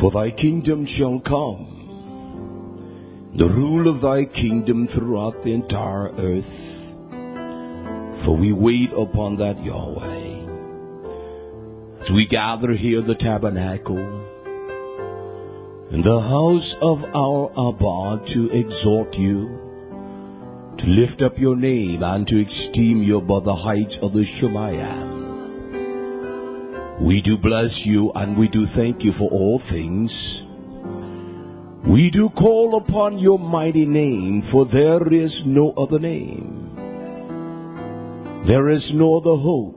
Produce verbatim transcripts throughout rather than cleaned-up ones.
For thy kingdom shall come, the rule of thy kingdom throughout the entire earth. For we wait upon that, Yahweh. As we gather here in the tabernacle, in the house of our Abba, to exhort you, to lift up your name, and to esteem you above the heights of the Shemayim. We do bless you, and we do thank you for all things. We do call upon your mighty name, for there is no other name. There is no other hope,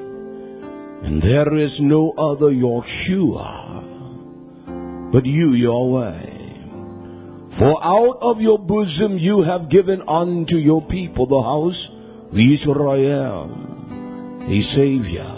and there is no other Yeshua but you, Yahweh. For out of your bosom you have given unto your people, the house of Israel, a Savior,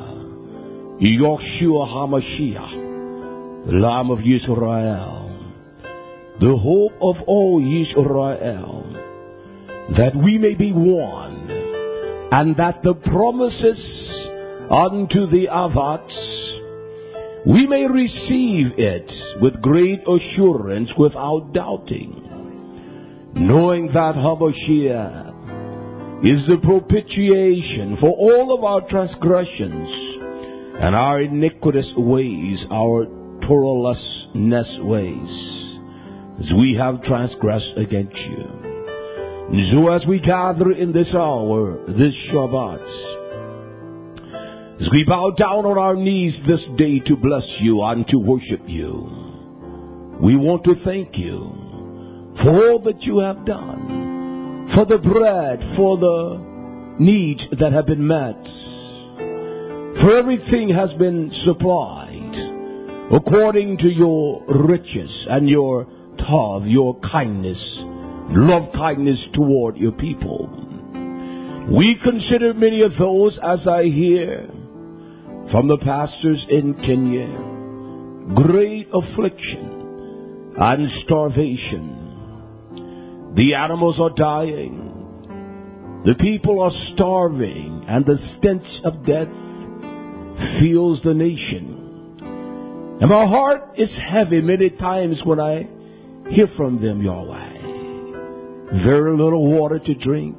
Yeshua HaMashiach, the Lamb of Israel, the hope of all Israel, that we may be one, and that the promises unto the Avats, we may receive it with great assurance without doubting, knowing that Hamashiach is the propitiation for all of our transgressions and our iniquitous ways, our Torahlessness ways, as we have transgressed against you. And so as we gather in this hour, this Shabbat, as we bow down on our knees this day to bless you and to worship you, we want to thank you for all that you have done, for the bread, for the needs that have been met, for everything has been supplied according to your riches and your tov, your kindness, love kindness toward your people. We consider many of those, as I hear from the pastors in Kenya, great affliction and starvation. The animals are dying. The people are starving, and the stench of death fills the nation. And my heart is heavy many times when I hear from them, Yahweh. Very little water to drink,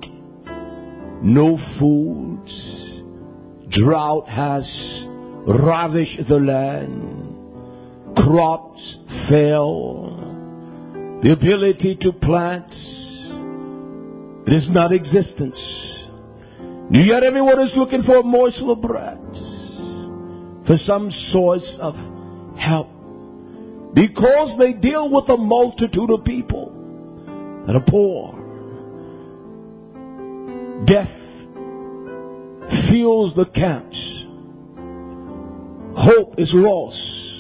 no food. Drought has ravished the land. Crops fail. The ability to plant, it is not existence. Yet everyone is looking for a morsel of bread, for some source of help, because they deal with a multitude of people that are poor. Death fills the camps. Hope is lost.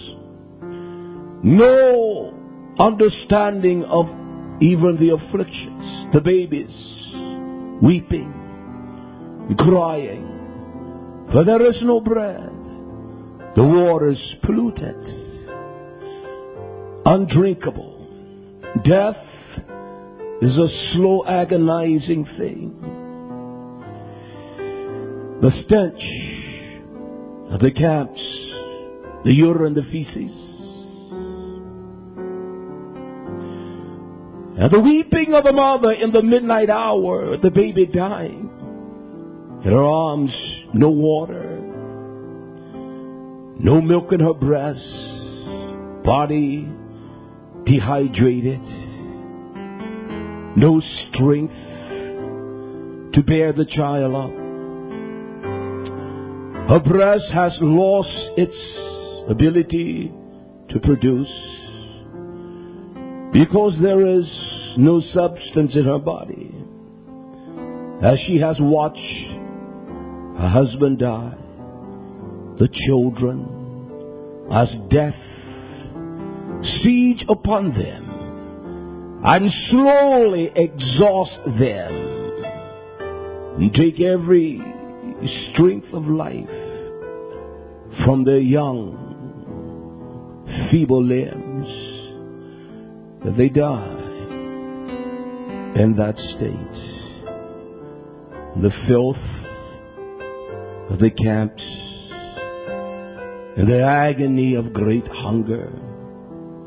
No understanding of even the afflictions. The babies weeping, crying, for there is no bread. The waters polluted, undrinkable. Death is a slow, agonizing thing. The stench of the camps, the urine, the feces, and the weeping of a mother in the midnight hour, the baby dying, in her arms, no water, no milk in her breast, body dehydrated, no strength to bear the child up. Her breast has lost its ability to produce because there is no substance in her body. As she has watched her husband die, the children, as death siege upon them and slowly exhaust them and take every strength of life from their young, feeble limbs, that they die in that state. The filth of the camps and the agony of great hunger,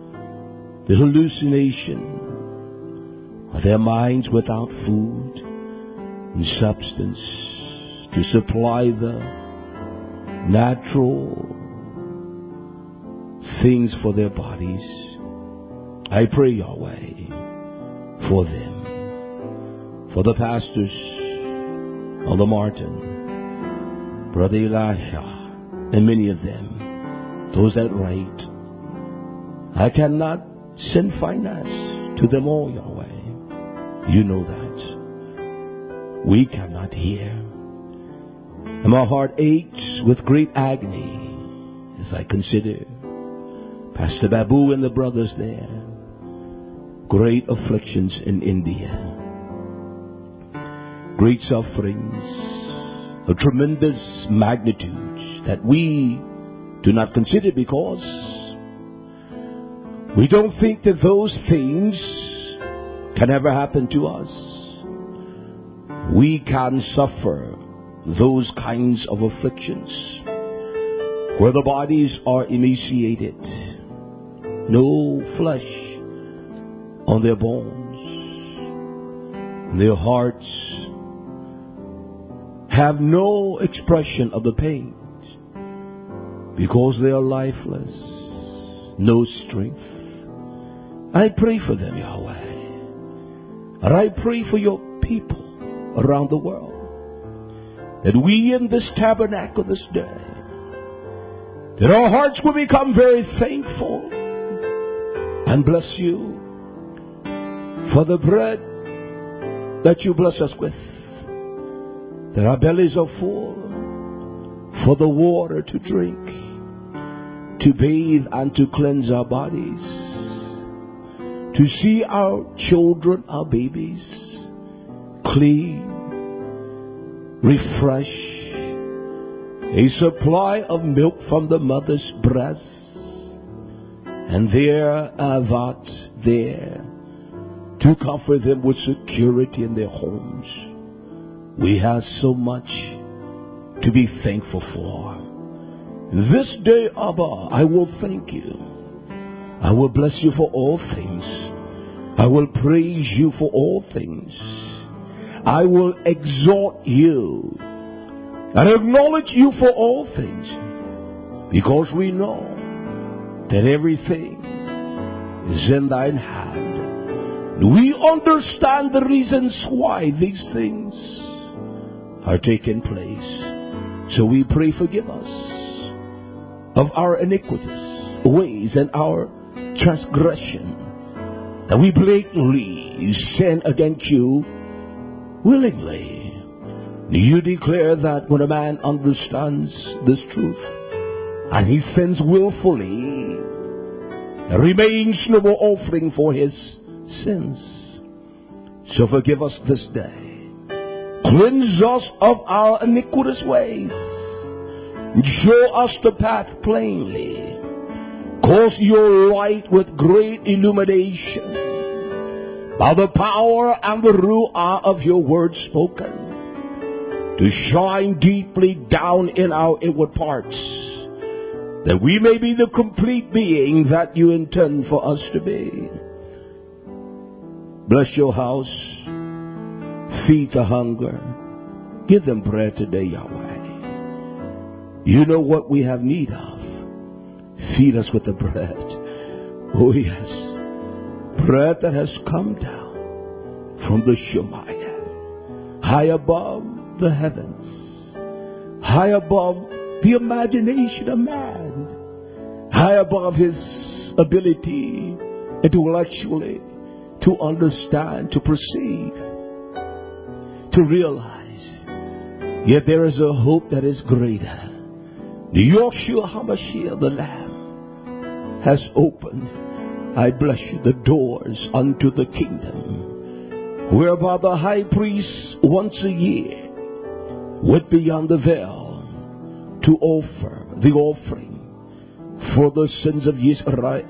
the hallucination of their minds without food and substance to supply the natural things for their bodies. I pray, Yahweh, for them, for the pastors of the Martin, Brother Elisha, and many of them, those that write. I cannot send finance to them all, Yahweh. You know that. We cannot hear. And my heart aches with great agony as I consider Pastor Babu and the brothers there. Great afflictions in India. Great sufferings of tremendous magnitude that we do not consider because we don't think that those things can ever happen to us. We can suffer those kinds of afflictions where the bodies are emaciated, no flesh on their bones, their hearts have no expression of the pain because they are lifeless, no strength. I pray for them, Yahweh. And I pray for your people around the world, that we in this tabernacle this day, that our hearts will become very thankful and bless you for the bread that you bless us with, that our bellies are full, for the water to drink, to bathe and to cleanse our bodies, to see our children, our babies, clean, refresh, a supply of milk from the mother's breast, and there, avat, there, to comfort them with security in their homes. We have so much to be thankful for. This day, Abba, I will thank you. I will bless you for all things. I will praise you for all things. I will exalt you and acknowledge you for all things, because we know that everything is in thine hand. We understand the reasons why these things are taking place. So we pray, forgive us of our iniquitous ways and our transgression, that we blatantly sin against you willingly. You declare that when a man understands this truth and he sins willfully, there remains no more offering for his sins. So forgive us this day. Cleanse us of our iniquitous ways. Show us the path plainly. Cause your light with great illumination, by the power and the ruah of your word spoken, to shine deeply down in our inward parts, that we may be the complete being that you intend for us to be. Bless your house. Feed the hunger. Give them bread today, Yahweh. You know what we have need of. Feed us with the bread. Oh yes. Bread that has come down from the Shemayah, high above the heavens, high above the imagination of man, high above his ability intellectually to understand, to perceive, to realize. Yet there is a hope that is greater. The Yeshua HaMashiach, the Lamb, has opened, I bless you, the doors unto the kingdom, whereby the high priest once a year went beyond the veil to offer the offering for the sins of Israel.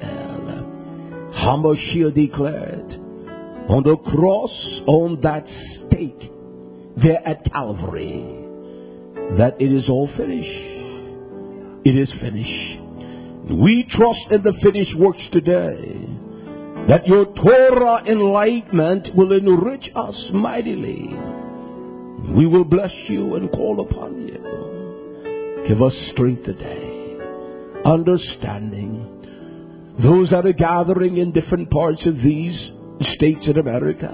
HaMashiach declared on the cross, on that stake there at Calvary, that it is all finished. It is finished. We trust in the finished works today, that your Torah enlightenment will enrich us mightily. We will bless you and call upon you. Give us strength today, understanding. Those that are gathering in different parts of these states in America,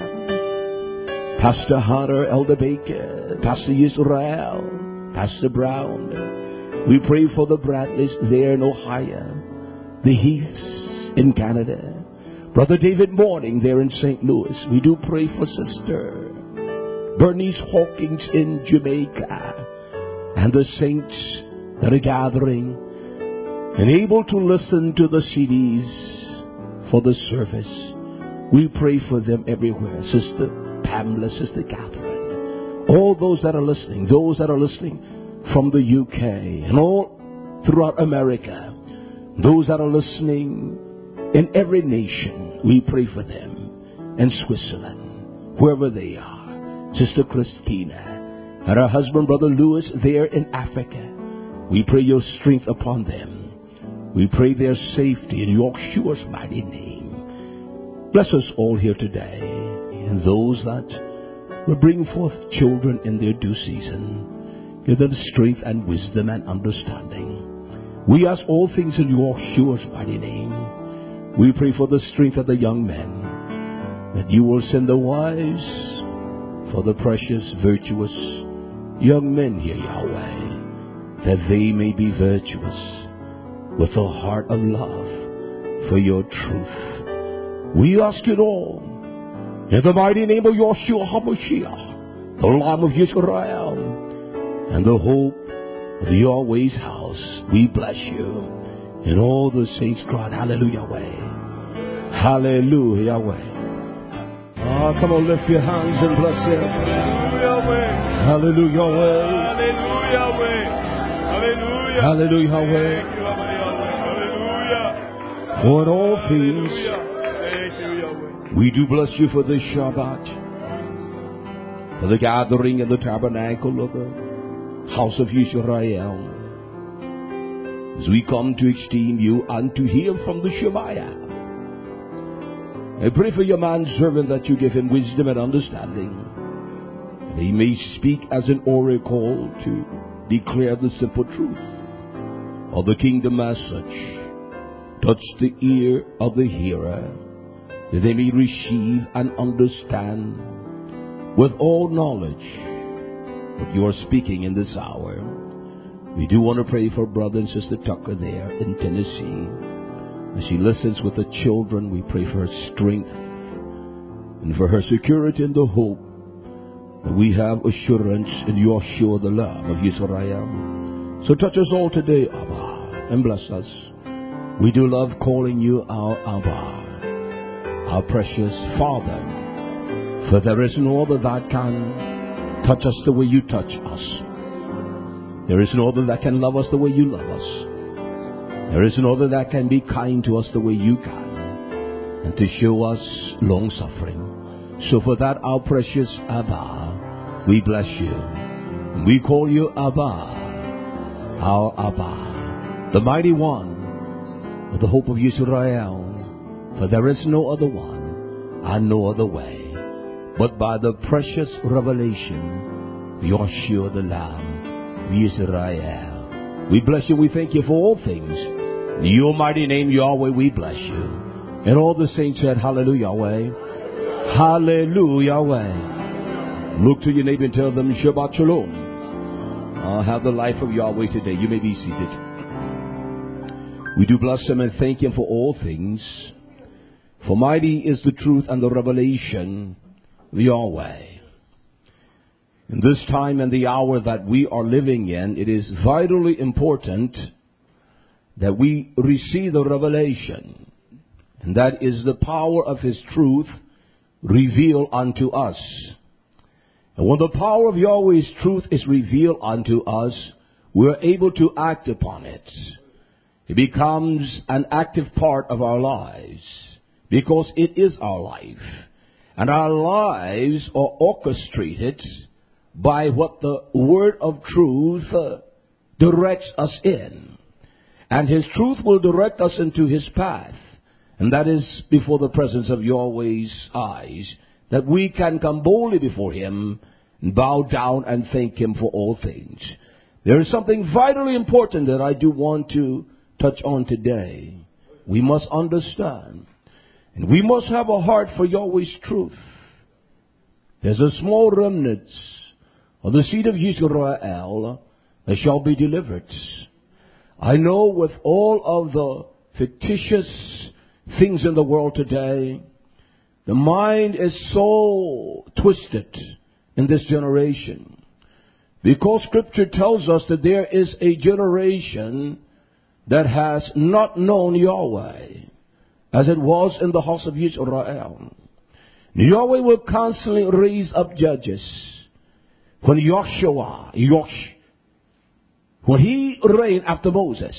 Pastor Hunter, Elder Baker, Pastor Israel, Pastor Brown. We pray for the Bradleys there in Ohio, the Heaths in Canada, Brother David Morning there in Saint Louis. We do pray for Sister Bernice Hawkins in Jamaica, and the saints that are gathering and able to listen to the C Ds for the service. We pray for them everywhere. Sister Pamela, Sister Catherine, all those that are listening, those that are listening from the U K and all throughout America, those that are listening in every nation, we pray for them. In Switzerland, wherever they are, Sister Christina and her husband, Brother Lewis, there in Africa, we pray your strength upon them. We pray their safety in Yeshua's mighty name. Bless us all here today, and those that will bring forth children in their due season. Give them strength and wisdom and understanding. We ask all things in Yeshua's mighty name. We pray for the strength of the young men, that you will send the wives for the precious, virtuous young men here, Yahweh, that they may be virtuous with a heart of love for your truth. We ask it all in the mighty name of Yeshua HaMashiach, the Lamb of Israel, and the hope of Yahweh's house. We bless you. And all the saints cried, Hallelujah, Yahweh. Hallelujah, Yahweh. Ah, come on, lift your hands and bless him. Hallelujah, Yahweh. Hallelujah, Yahweh. Hallelujah. Hallelujah, Yahweh. Hallelujah. For in all things, Thank you, Yahweh. we do bless you for this Shabbat, for the gathering in the tabernacle of the house of Israel, as we come to esteem you and to hear from the Shemaiah. I pray for your manservant that you give him wisdom and understanding, that he may speak as an oracle to declare the simple truth of the kingdom as such. Touch the ear of the hearer, that they may receive and understand with all knowledge what you are speaking in this hour. We do want to pray for Brother and Sister Tucker there in Tennessee. As she listens with the children, we pray for her strength and for her security in the hope that we have assurance in Yeshua, the Lamb of Israel. So touch us all today, Abba, and bless us. We do love calling you our Abba, our precious Father, for there is no other that can touch us the way you touch us. There is no other that can love us the way you love us. There is no other that can be kind to us the way you can, and to show us long suffering. So for that, our precious Abba, we bless you. We call you Abba, our Abba, the mighty one of the hope of Israel. For there is no other one and no other way, but by the precious revelation, Yeshua the Lamb of Israel. We bless you. We thank you for all things. In your mighty name, Yahweh, we bless you. And all the saints said, Hallelujah, Yahweh. Hallelujah, Yahweh. Look to your neighbor and tell them, Shabbat Shalom. I'll have the life of Yahweh today. You may be seated. We do bless him and thank him for all things. For mighty is the truth and the revelation of Yahweh. In this time and the hour that we are living in, it is vitally important that we receive the revelation. And that is the power of his truth revealed unto us. And when the power of Yahweh's truth is revealed unto us, we are able to act upon it. It becomes an active part of our lives, because it is our life. And our lives are orchestrated by what the word of truth uh, directs us in. And his truth will direct us into his path. And that is before the presence of Yahweh's eyes, that we can come boldly before Him and bow down and thank Him for all things. There is something vitally important that I do want to touch on today. We must understand, and we must have a heart for Yahweh's truth. There's a small remnant of the seed of Israel that shall be delivered. I know with all of the fictitious things in the world today, the mind is so twisted in this generation. Because Scripture tells us that there is a generation that has not known Yahweh, as it was in the house of Israel. Yahweh will constantly raise up judges. When Joshua, Josh, when he reigned after Moses,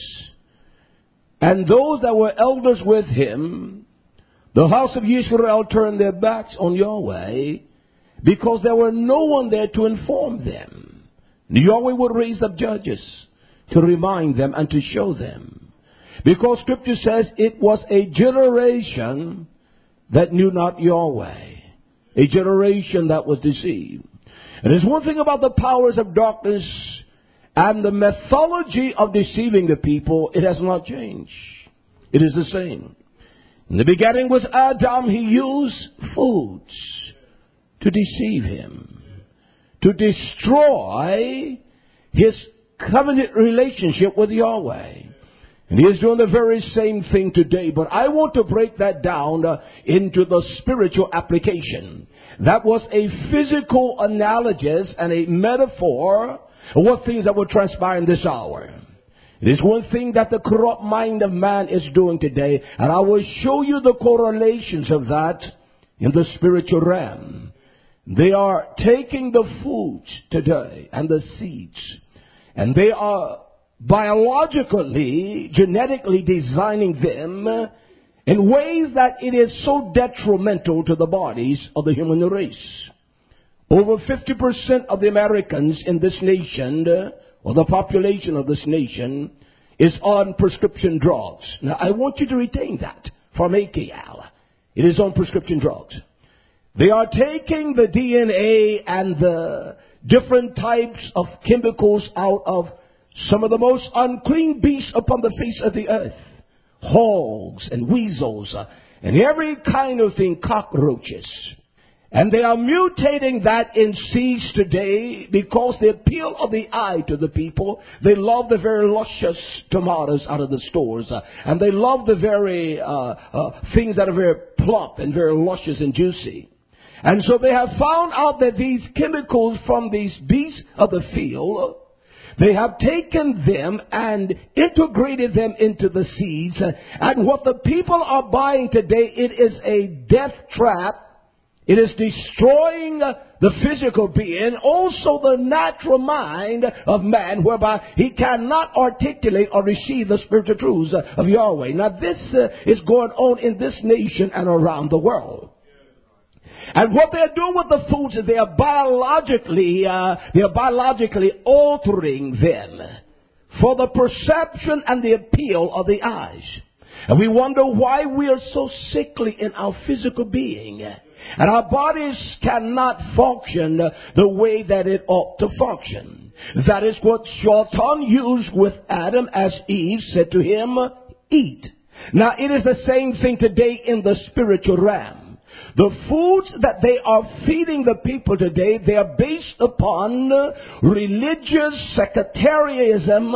and those that were elders with him, the house of Israel turned their backs on Yahweh because there were no one there to inform them. Yahweh would raise up judges to remind them and to show them. Because Scripture says it was a generation that knew not Yahweh. A generation that was deceived. And there's one thing about the powers of darkness and the methodology of deceiving the people, it has not changed. It is the same. In the beginning was Adam. He used foods to deceive him, to destroy his covenant relationship with Yahweh. And he is doing the very same thing today. But I want to break that down uh, into the spiritual application. That was a physical analogy and a metaphor of what things that will transpire in this hour. It is one thing that the corrupt mind of man is doing today. And I will show you the correlations of that in the spiritual realm. They are taking the foods today and the seeds, and they are biologically, genetically designing them in ways that it is so detrimental to the bodies of the human race. Over fifty percent of the Americans in this nation, or the population of this nation, is on prescription drugs. Now, I want you to retain that from A K L. It is on prescription drugs. They are taking the D N A and the different types of chemicals out of some of the most unclean beasts upon the face of the earth. Hogs and weasels uh, and every kind of thing, cockroaches. And they are mutating that in seeds today because the appeal of the eye to the people. They love the very luscious tomatoes out of the stores. Uh, and they love the very uh, uh, things that are very plump and very luscious and juicy. And so they have found out that these chemicals from these beasts of the field, they have taken them and integrated them into the seeds. And what the people are buying today, it is a death trap. It is destroying the physical being, also the natural mind of man, whereby he cannot articulate or receive the spiritual truths of Yahweh. Now this uh, is going on in this nation and around the world. And what they're doing with the foods is they are biologically, uh, they are biologically altering them for the perception and the appeal of the eyes. And we wonder why we are so sickly in our physical being. And our bodies cannot function the way that it ought to function. That is what Shaitan used with Adam as Eve said to him, eat. Now it is the same thing today in the spiritual realm. The foods that they are feeding the people today, they are based upon religious sectarianism,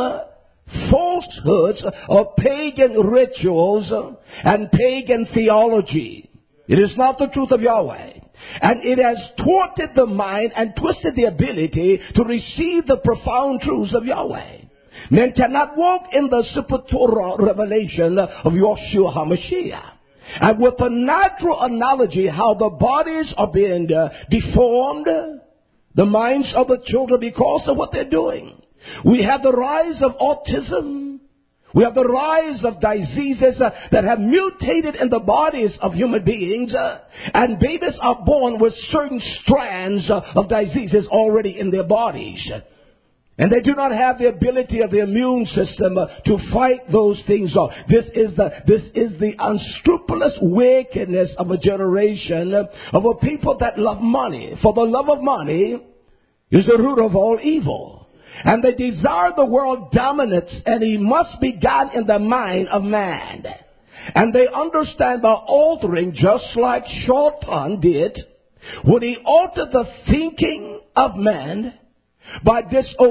falsehoods of pagan rituals and pagan theology. It is not the truth of Yahweh. And it has thwarted the mind and twisted the ability to receive the profound truths of Yahweh. Men cannot walk in the Sippatorah revelation of Yahshua HaMashiach. And with the natural analogy, how the bodies are being uh, deformed, the minds of the children because of what they're doing. We have the rise of autism. We have the rise of diseases uh, that have mutated in the bodies of human beings. Uh, and babies are born with certain strands uh, of diseases already in their bodies. And they do not have the ability of the immune system uh, to fight those things off. This is the this is the unscrupulous wickedness of a generation uh, of a people that love money. For the love of money is the root of all evil. And they desire the world dominance, and it must be gotten in the mind of man. And they understand by altering, just like Shaitan did, when he altered the thinking of man, by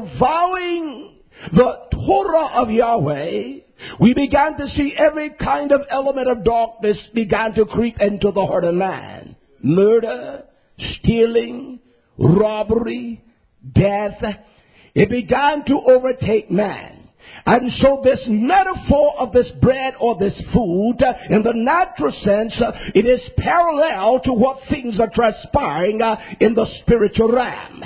disavowing the Torah of Yahweh, we began to see every kind of element of darkness began to creep into the heart of man. Murder, stealing, robbery, death. It began to overtake man. And so this metaphor of this bread or this food, uh, in the natural sense, uh, it is parallel to what things are transpiring uh, in the spiritual realm.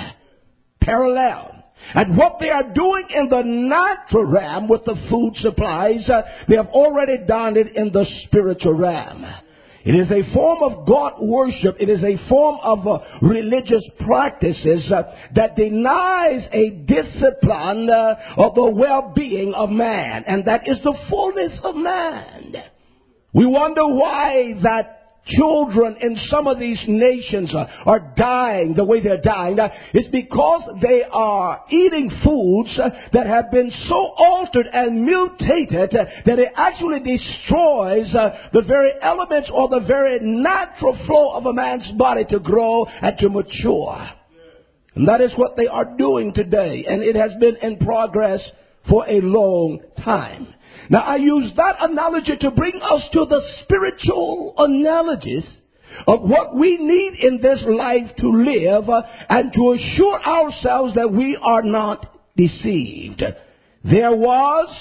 Parallel. And what they are doing in the natural realm with the food supplies, uh, they have already done it in the spiritual realm. It is a form of God worship. It is a form of uh, religious practices uh, that denies a discipline uh, of the well-being of man. And that is the fullness of man. We wonder why that children in some of these nations uh, are dying the way they're dying. Uh, it's because they are eating foods uh, that have been so altered and mutated uh, that it actually destroys uh, the very elements or the very natural flow of a man's body to grow and to mature. And that is what they are doing today. And it has been in progress for a long time. Now, I use that analogy to bring us to the spiritual analogies of what we need in this life to live uh, and to assure ourselves that we are not deceived. There was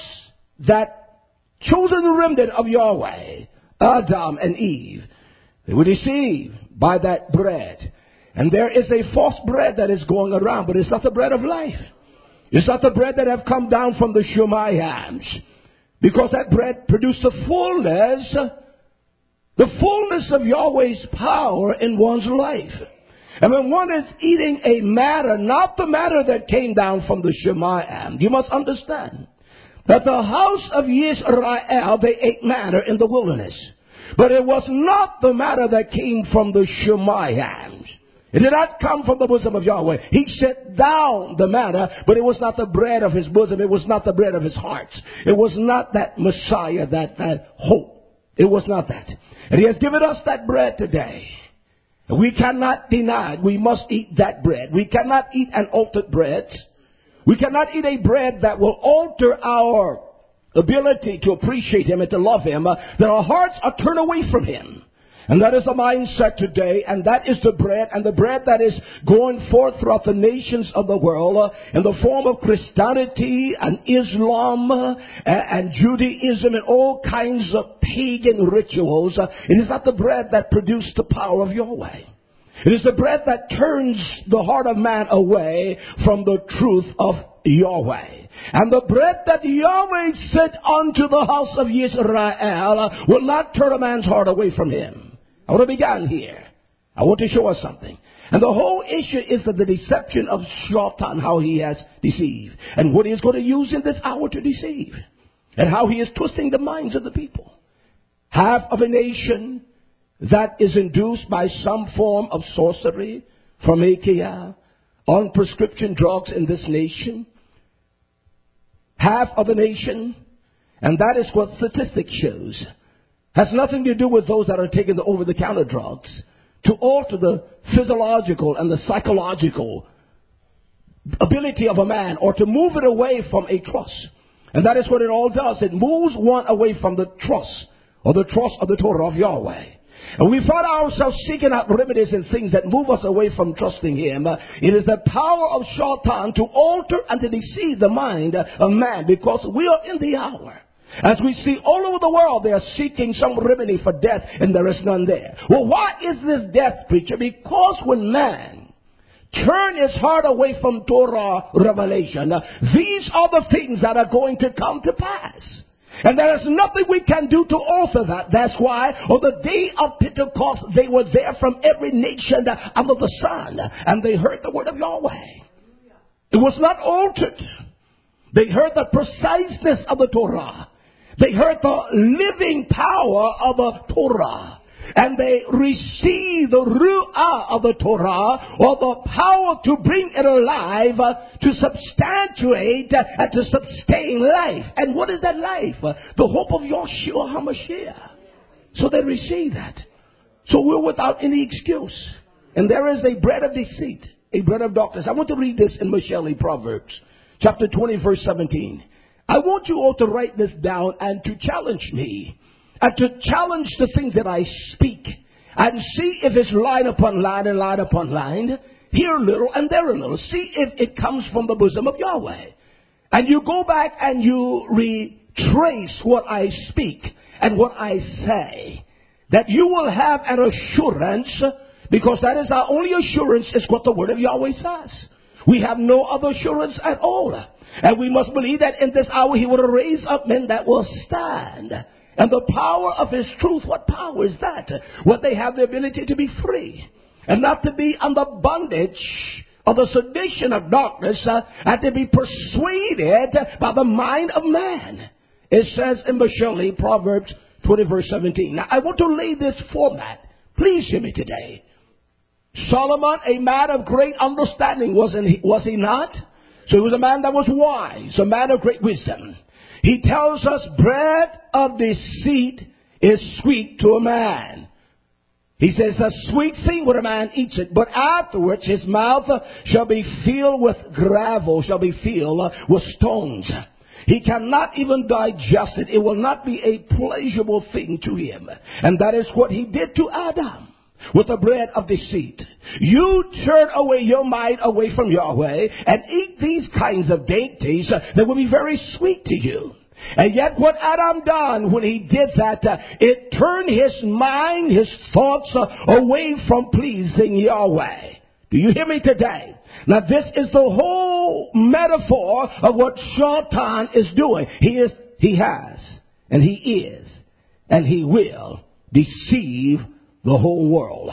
that chosen remnant of Yahweh, Adam and Eve. They were deceived by that bread. And there is a false bread that is going around, but it's not the bread of life. It's not the bread that have come down from the Shemayams. Because that bread produced the fullness, the fullness of Yahweh's power in one's life. And when one is eating a matter, not the matter that came down from the Shemayim, you must understand that the house of Yisrael, they ate manna in the wilderness. But it was not the matter that came from the Shemayim. It did not come from the bosom of Yahweh. He set down the manna, but it was not the bread of his bosom. It was not the bread of his heart. It was not that Messiah, that, that hope. It was not that. And he has given us that bread today. And we cannot deny it. We must eat that bread. We cannot eat an altered bread. We cannot eat a bread that will alter our ability to appreciate him and to love him, uh, that our hearts are turned away from him. And that is the mindset today, and that is the bread, and the bread that is going forth throughout the nations of the world uh, in the form of Christianity and Islam uh, and Judaism and all kinds of pagan rituals. Uh, it is not the bread that produced the power of Yahweh. It is the bread that turns the heart of man away from the truth of Yahweh. And the bread that Yahweh sent unto the house of Israel will not turn a man's heart away from him. I want to begin here. I want to show us something. And the whole issue is that the deception of Shaitan, how he has deceived. And what he is going to use in this hour to deceive. And how he is twisting the minds of the people. Half of a nation that is induced by some form of sorcery, pharmakia, on prescription drugs in this nation. Half of a nation, and that is what statistics shows, has nothing to do with those that are taking the over-the-counter drugs, to alter the physiological and the psychological ability of a man, or to move it away from a trust. And that is what it all does. It moves one away from the trust, or the trust of the Torah of Yahweh. And we find ourselves seeking out remedies and things that move us away from trusting him. Uh, it is the power of Shaitan to alter and to deceive the mind uh, of man, because we are in the hour. As we see all over the world, they are seeking some remedy for death, and there is none there. Well, why is this death, preacher? Because when man turn his heart away from Torah revelation, uh, these are the things that are going to come to pass. And there is nothing we can do to alter that. That's why on the day of Pentecost, they were there from every nation under the sun, and they heard the word of Yahweh. It was not altered. They heard the preciseness of the Torah. They heard the living power of the Torah. And they received the ru'ah of the Torah, or the power to bring it alive, uh, to substantiate uh, and to sustain life. And what is that life? Uh, the hope of Yeshua HaMashiach. So they received that. So we're without any excuse. And there is a bread of deceit, a bread of darkness. I want to read this in Michelle Proverbs, chapter twenty, verse seventeen. I want you all to write this down and to challenge me. And to challenge the things that I speak. And see if it's line upon line and line upon line. Here a little and there a little. See if it comes from the bosom of Yahweh. And you go back and you retrace what I speak and what I say. That you will have an assurance. Because that is our only assurance, is what the word of Yahweh says. We have no other assurance at all. And we must believe that in this hour he will raise up men that will stand. And the power of his truth, what power is that? Well, they have the ability to be free and not to be under bondage of the sedition of darkness, uh, and to be persuaded by the mind of man. It says in Michelle, Proverbs twenty, verse seventeen. Now, I want to lay this format. Please hear me today. Solomon, a man of great understanding, wasn't he, was he not? So he was a man that was wise, a man of great wisdom. He tells us bread of deceit is sweet to a man. He says a sweet thing when a man eats it, but afterwards his mouth shall be filled with gravel, shall be filled with stones. He cannot even digest it. It will not be a pleasurable thing to him. And that is what he did to Adam with the bread of deceit. You turn away your mind away from Yahweh and eat these kinds of dainties that will be very sweet to you. And yet what Adam done when he did that, uh, it turned his mind, his thoughts uh, away from pleasing Yahweh. Do you hear me today? Now this is the whole metaphor of what Shaitan is doing. He is, he has, and he is, and he will deceive the whole world.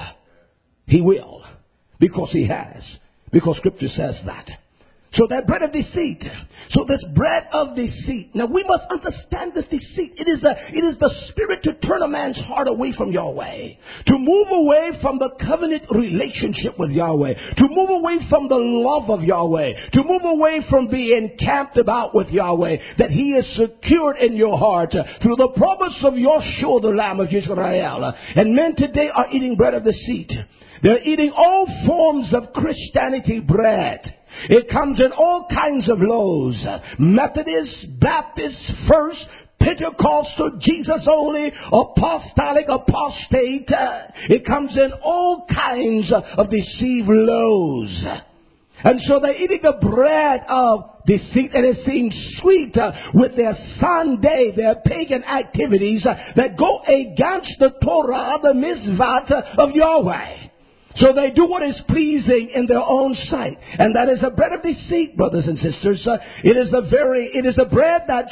He will. Because he has. Because Scripture says that. So that bread of deceit. So this bread of deceit. Now we must understand this deceit. It is, a, it is the spirit to turn a man's heart away from Yahweh. To move away from the covenant relationship with Yahweh. To move away from the love of Yahweh. To move away from being camped about with Yahweh. That he is secured in your heart through the promise of Yeshua, the Lamb of Israel. And men today are eating bread of deceit. They're eating all forms of Christianity bread. It comes in all kinds of loaves. Methodist, Baptist, First, Pentecostal, Jesus only, apostolic, apostate. It comes in all kinds of deceived loaves. And so they're eating the bread of deceit, and it seems sweet uh, with their Sunday, their pagan activities uh, that go against the Torah, the mitzvah of Yahweh. So they do what is pleasing in their own sight. And that is a bread of deceit, brothers and sisters. Uh, it is a very, it is a bread that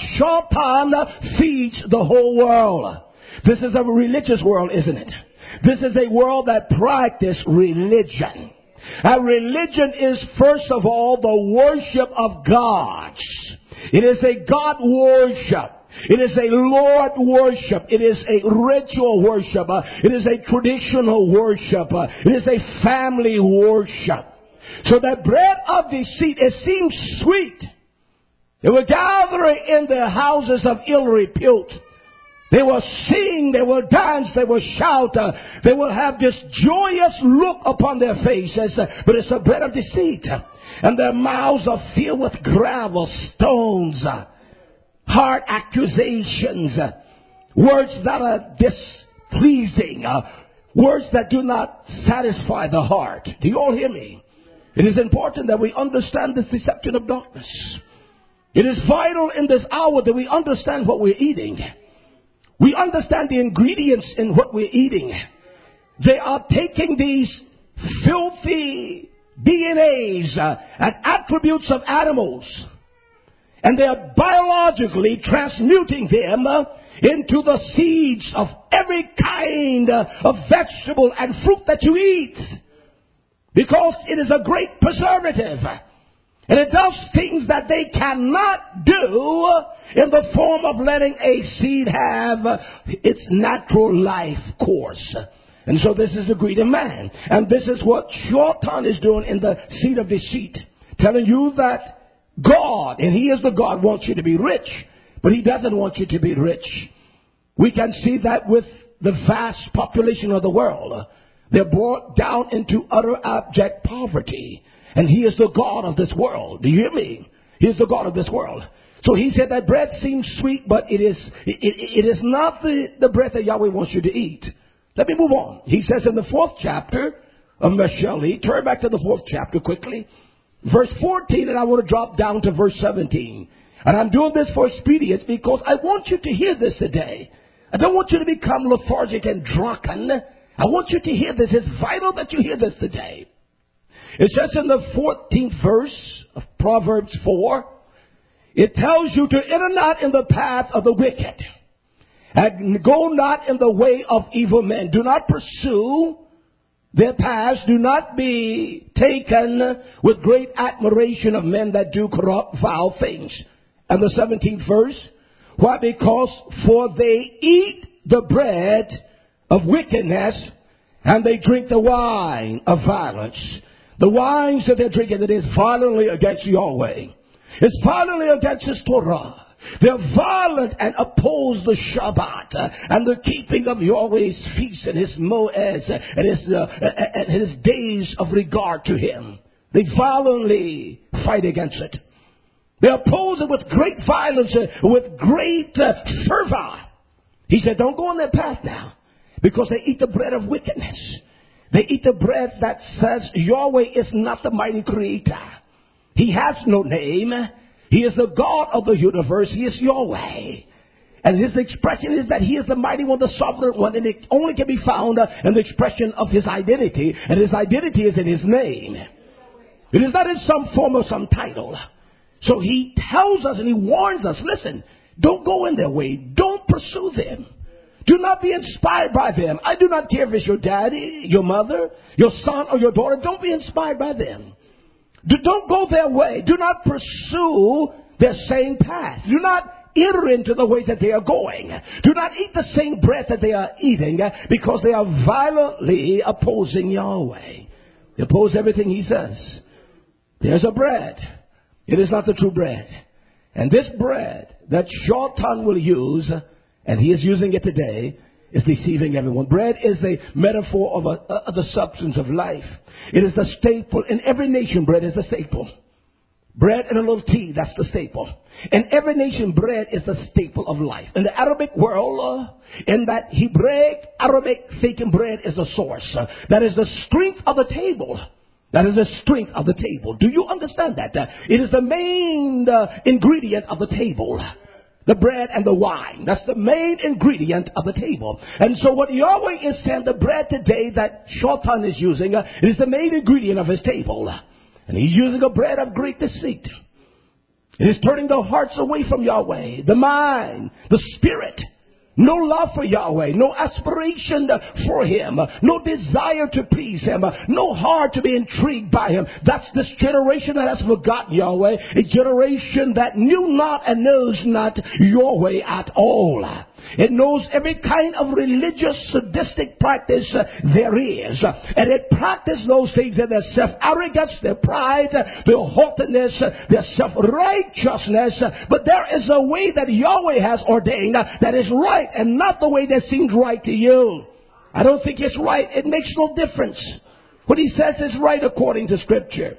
Shaitan feeds the whole world. This is a religious world, isn't it? This is a world that practices religion. And religion is, first of all, the worship of gods. It is a God worship. It is a Lord worship. It is a ritual worship. Uh, it is a traditional worship. Uh, it is a family worship. So that bread of deceit, it seems sweet. They were gathering in their houses of ill repute. They will sing, they will dance, they will shout. Uh, they will have this joyous look upon their faces. Uh, but it's a bread of deceit. And their mouths are filled with gravel, stones, uh, hard accusations, uh, words that are displeasing, uh, words that do not satisfy the heart. Do you all hear me? It is important that we understand this deception of darkness. It is vital in this hour that we understand what we're eating. We understand the ingredients in what we're eating. They are taking these filthy D N As uh, and attributes of animals, and they are biologically transmuting them uh, into the seeds of every kind uh, of vegetable and fruit that you eat. Because it is a great preservative. And it does things that they cannot do in the form of letting a seed have its natural life course. And so this is the greed of man. And this is what Shaitan is doing in the seed of deceit. Telling you that God, and He is the God, wants you to be rich. But He doesn't want you to be rich. We can see that with the vast population of the world. They're brought down into utter abject poverty. And He is the God of this world. Do you hear me? He is the God of this world. So He said that bread seems sweet, but it is it, it, it is not the, the bread that Yahweh wants you to eat. Let me move on. He says in the fourth chapter of Meshali, turn back to the fourth chapter quickly. Verse fourteen, and I want to drop down to verse seventeen. And I'm doing this for expedience because I want you to hear this today. I don't want you to become lethargic and drunken. I want you to hear this. It's vital that you hear this today. It says in the fourteenth verse of Proverbs four, it tells you to enter not in the path of the wicked, and go not in the way of evil men. Do not pursue their paths. Do not be taken with great admiration of men that do corrupt, vile things. And the seventeenth verse, why? Because for they eat the bread of wickedness, and they drink the wine of violence. The wines that they're drinking, that is violently against Yahweh. It's violently against His Torah. They're violent and oppose the Shabbat uh, and the keeping of Yahweh's feasts and His moeds and His, uh, and His days of regard to Him. They violently fight against it. They oppose it with great violence, uh, with great uh, fervor. He said, don't go on their path now, because they eat the bread of wickedness. They eat the bread that says Yahweh is not the mighty creator. He has no name. He is the God of the universe. He is Yahweh. And His expression is that He is the mighty one, the sovereign one. And it only can be found in the expression of His identity. And His identity is in His name. It is not in some form or some title. So He tells us and He warns us, listen, don't go in their way. Don't pursue them. Do not be inspired by them. I do not care if it's your daddy, your mother, your son, or your daughter. Don't be inspired by them. Do, don't go their way. Do not pursue their same path. Do not enter into the way that they are going. Do not eat the same bread that they are eating, because they are violently opposing Yahweh. They oppose everything He says. There's a bread. It is not the true bread. And this bread that Shaitan will use, and he is using it today, is deceiving everyone. Bread is a metaphor of, a, of the substance of life. It is the staple. In every nation, bread is the staple. Bread and a little tea, that's the staple. In every nation, bread is the staple of life. In the Arabic world, uh, in that Hebraic, Arabic thinking, bread is the source. Uh, that is the strength of the table. That is the strength of the table. Do you understand that? Uh, it is the main uh, ingredient of the table. The bread and the wine. That's the main ingredient of the table. And so what Yahweh is saying, the bread today that Shaitan is using, uh, it is the main ingredient of his table. And he's using a bread of great deceit. It is turning the hearts away from Yahweh, the mind, the spirit. No love for Yahweh, no aspiration for Him, no desire to please Him, no heart to be intrigued by Him. That's this generation that has forgotten Yahweh, a generation that knew not and knows not Yahweh at all. It knows every kind of religious, sadistic practice uh, there is. And it practices those things in their self-arrogance, their pride, their haughtiness, their self-righteousness. But there is a way that Yahweh has ordained that is right, and not the way that seems right to you. I don't think it's right. It makes no difference. What He says is right according to Scripture.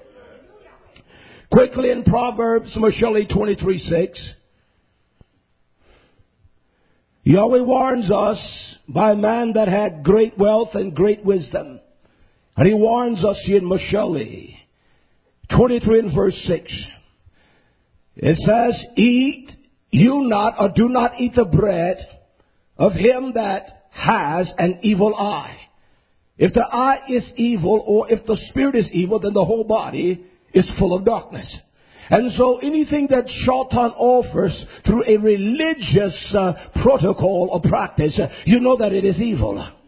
Quickly in Proverbs, Meshali twenty-three six. Yahweh warns us by a man that had great wealth and great wisdom. And He warns us here in Meshali twenty-three and verse six. It says, eat you not, or do not eat the bread of him that has an evil eye. If the eye is evil, or if the spirit is evil, then the whole body is full of darkness. And so anything that Shaitan offers through a religious uh, protocol or practice, uh, you know that it is evil.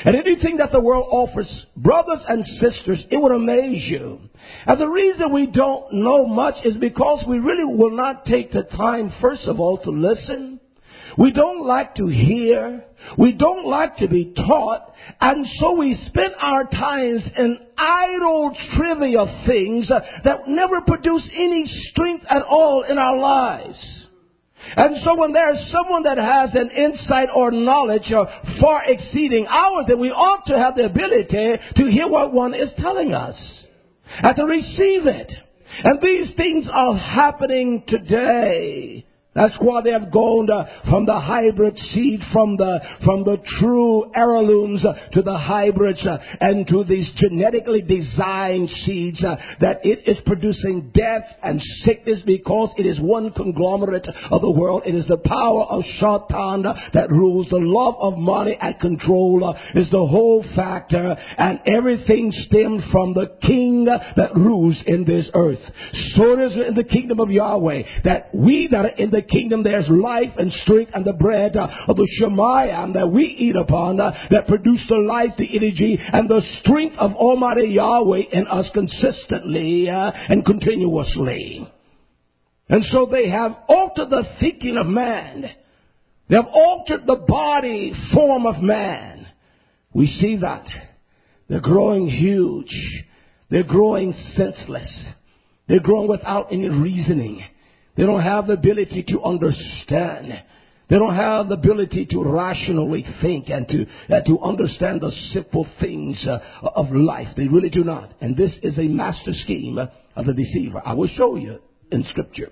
And anything that the world offers, brothers and sisters, it would amaze you. And the reason we don't know much is because we really will not take the time, first of all, to listen. We don't like to hear. We don't like to be taught. And so we spend our times in idle trivia things that never produce any strength at all in our lives. And so when there's someone that has an insight or knowledge uh, far exceeding ours, then we ought to have the ability to hear what one is telling us and to receive it. And these things are happening today. That's why they have gone uh, from the hybrid seed, from the from the true heirlooms uh, to the hybrids uh, and to these genetically designed seeds uh, that it is producing death and sickness because it is one conglomerate of the world. It is the power of Satan uh, that rules. The love of money and control uh, is the whole factor, and everything stems from the king uh, that rules in this earth. So it is in the kingdom of Yahweh that we that are in the kingdom, there's life and strength and the bread uh, of the Shemayim that we eat upon uh, that produce the life, the energy, and the strength of Almighty Yahweh in us consistently uh, and continuously. And so they have altered the thinking of man. They have altered the body form of man. We see that. They're growing huge. They're growing senseless. They're growing without any reasoning. They don't have the ability to understand. They don't have the ability to rationally think and to uh, to understand the simple things uh, of life. They really do not. And this is a master scheme of the deceiver. I will show you in Scripture.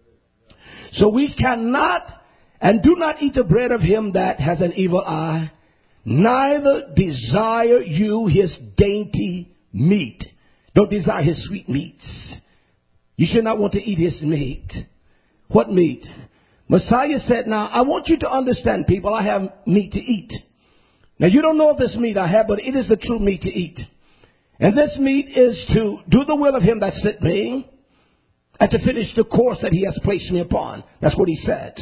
So we cannot and do not eat the bread of him that has an evil eye, neither desire you his dainty meat. Don't desire his sweet meats. You should not want to eat his meat. What meat? Messiah said, now, I want you to understand, people, I have meat to eat. Now, you don't know of this meat I have, but it is the true meat to eat. And this meat is to do the will of him that sent me and to finish the course that he has placed me upon. That's what he said.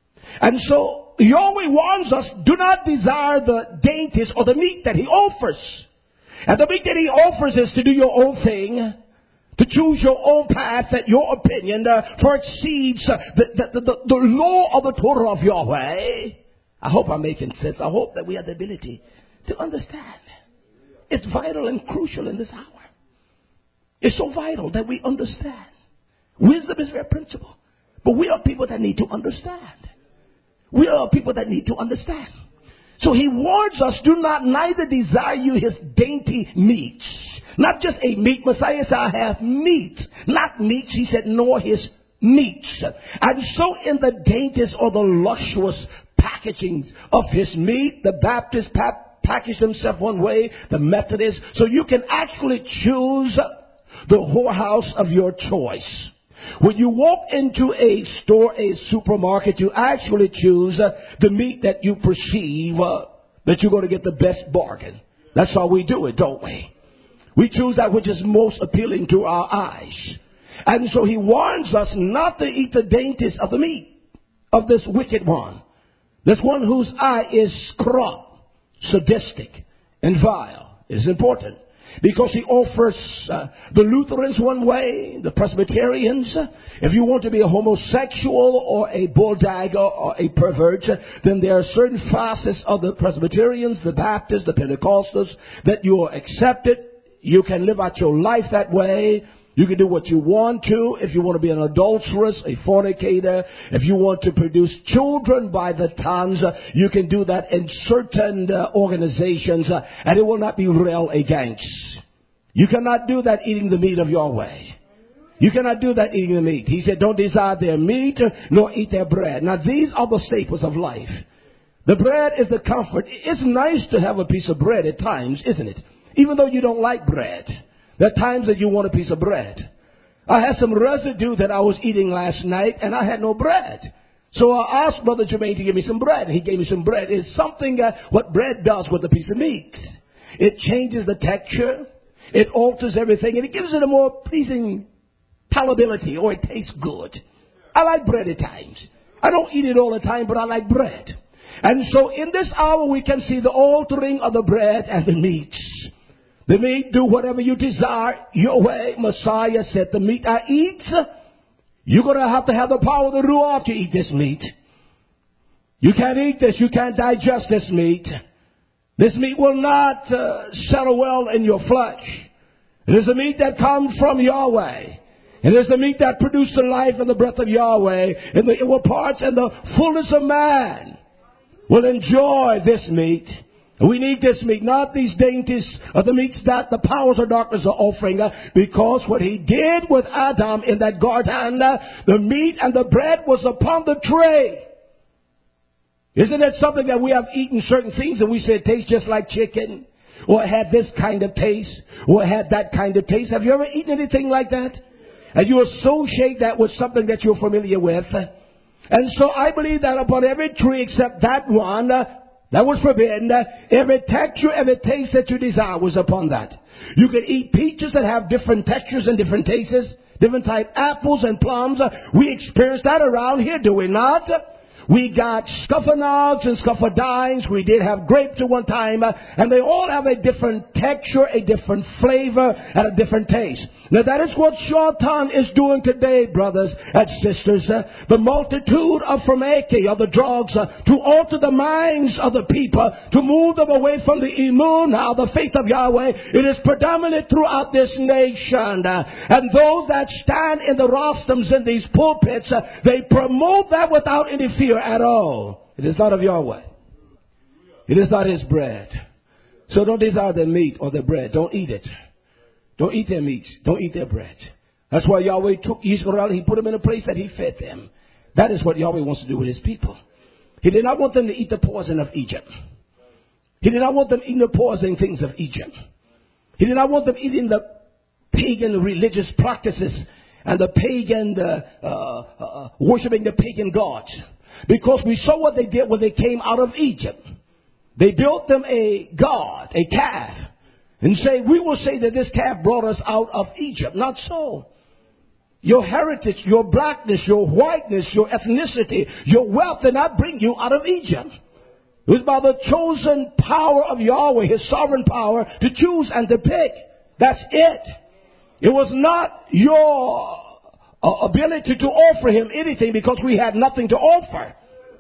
And so, Yahweh warns us, do not desire the dainties or the meat that he offers. And the meat that he offers is to do your own thing, to choose your own path, that your opinion, uh, for it exceeds uh, the, the, the, the law of the Torah of Yahweh. I hope I'm making sense. I hope that we have the ability to understand. It's vital and crucial in this hour. It's so vital that we understand. Wisdom is very principle. But we are people that need to understand. We are people that need to understand. So he warns us, do not neither desire you his dainty meats. Not just a meat. Messiah said, I have meat. Not meats. He said, nor his meats. And so in the dainties or the luxurious packaging of his meat, the Baptists pa- package themselves one way, the Methodists. So you can actually choose the whorehouse of your choice. When you walk into a store, a supermarket, you actually choose uh, the meat that you perceive uh, that you're going to get the best bargain. That's how we do it, don't we? We choose that which is most appealing to our eyes. And so he warns us not to eat the dainties of the meat of this wicked one. This one whose eye is corrupt, sadistic, and vile. It is important. Because he offers uh, the Lutherans one way, the Presbyterians. Uh, if you want to be a homosexual or a bulldagger or a pervert, uh, then there are certain facets of the Presbyterians, the Baptists, the Pentecostals that you are accepted. You can live out your life that way. You can do what you want to. If you want to be an adulteress, a fornicator, if you want to produce children by the tons, uh, you can do that in certain uh, organizations, uh, and it will not be railed against. You cannot do that eating the meat of Yahweh. You cannot do that eating the meat. He said, don't desire their meat, nor eat their bread. Now, these are the staples of life. The bread is the comfort. It's nice to have a piece of bread at times, isn't it? Even though you don't like bread. There are times that you want a piece of bread. I had some residue that I was eating last night, and I had no bread. So I asked Brother Jermaine to give me some bread, and he gave me some bread. It's something uh, what bread does with a piece of meat. It changes the texture. It alters everything, and it gives it a more pleasing palatability, or it tastes good. I like bread at times. I don't eat it all the time, but I like bread. And so in this hour we can see the altering of the bread and the meats. The meat, do whatever you desire your way. Messiah said, the meat I eat, you're going to have to have the power of the Ruach to eat this meat. You can't eat this. You can't digest this meat. This meat will not uh, settle well in your flesh. It is the meat that comes from Yahweh. It is the meat that produced the life and the breath of Yahweh in the inward parts, and the fullness of man will enjoy this meat. We need this meat, not these dainties of the meats that the powers of darkness are offering, uh, because what he did with Adam in that garden, uh, the meat and the bread was upon the tray. Isn't it something that we have eaten certain things and we say it tastes just like chicken, or it had this kind of taste, or it had that kind of taste? Have you ever eaten anything like that? And you associate that with something that you're familiar with. And so I believe that upon every tree except that one, uh, that was forbidden, uh, every texture, every taste that you desire was upon that. You can eat peaches that have different textures and different tastes, different type apples and plums. Uh, we experience that around here, do we not? We got scuffanogs and scuffadines. We did have grapes at one time. Uh, and they all have a different texture, a different flavor, and a different taste. Now that is what Shaitan is doing today, brothers and sisters. Uh, the multitude of pharmacia, of the drugs, uh, to alter the minds of the people, to move them away from the emunah, the faith of Yahweh. It is predominant throughout this nation. Uh, and those that stand in the rostrums in these pulpits, uh, they promote that without any fear at all. It is not of Yahweh. It is not his bread. So don't desire their meat or their bread. Don't eat it. Don't eat their meats. Don't eat their bread. That's why Yahweh took Israel. He put them in a place that he fed them. That is what Yahweh wants to do with his people. He did not want them to eat the poison of Egypt. He did not want them eating the poison things of Egypt. He did not want them eating the pagan religious practices and the pagan, uh, uh, uh, worshiping the pagan gods. Because we saw what they did when they came out of Egypt. They built them a god, a calf. And say, we will say that this calf brought us out of Egypt. Not so. Your heritage, your blackness, your whiteness, your ethnicity, your wealth did not bring you out of Egypt. It was by the chosen power of Yahweh, his sovereign power, to choose and to pick. That's it. It was not your uh, ability to offer him anything, because we had nothing to offer.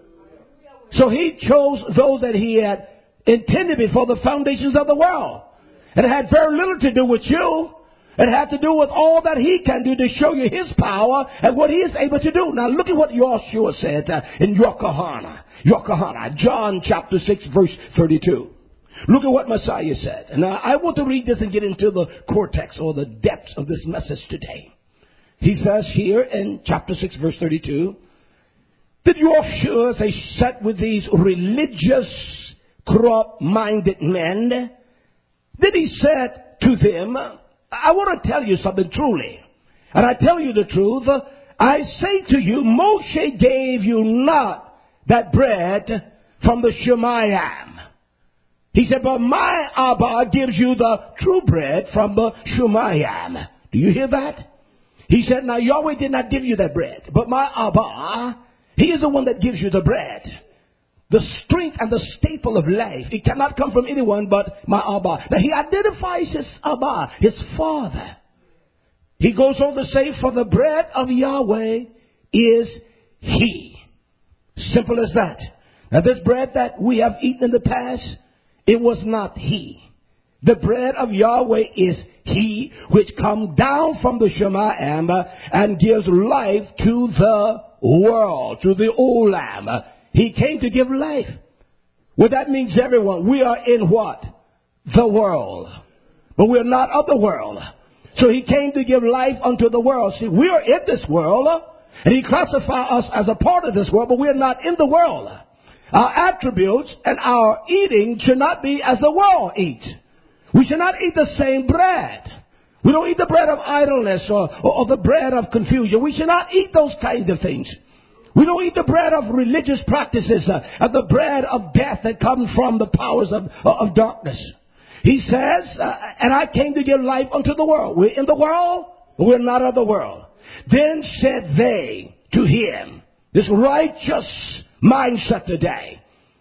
So he chose those that he had intended before the foundations of the world. And it had very little to do with you. It had to do with all that he can do to show you his power and what he is able to do. Now look at what Yahshua said uh, in Yokohana. Yokohana, John chapter six, verse thirty-two. Look at what Messiah said. And now I want to read this and get into the cortex or the depths of this message today. He says here in chapter six, verse thirty-two, that Yahshua, as they sat with these religious, corrupt-minded men, then he said to them, I want to tell you something truly. And I tell you the truth. I say to you, Moshe gave you not that bread from the Shemayim. He said, but my Abba gives you the true bread from the Shemayim. Do you hear that? He said, now Yahweh did not give you that bread, but my Abba, he is the one that gives you the bread. The strength and the staple of life. It cannot come from anyone but my Abba. Now he identifies his Abba, his father. He goes on to say, for the bread of Yahweh is he. Simple as that. Now this bread that we have eaten in the past, it was not he. The bread of Yahweh is he, which come down from the Shemayim and gives life to the world, to the Olam. He came to give life. Well, that means everyone. We are in what? The world. But we're not of the world. So he came to give life unto the world. See, we are in this world. And he classifies us as a part of this world, but we're not in the world. Our attributes and our eating should not be as the world eats. We should not eat the same bread. We don't eat the bread of idleness or, or, or the bread of confusion. We should not eat those kinds of things. We don't eat the bread of religious practices uh, and the bread of death that comes from the powers of, of darkness. He says, uh, and I came to give life unto the world. We're in the world, but we're not of the world. Then said they to him, this righteous mindset today.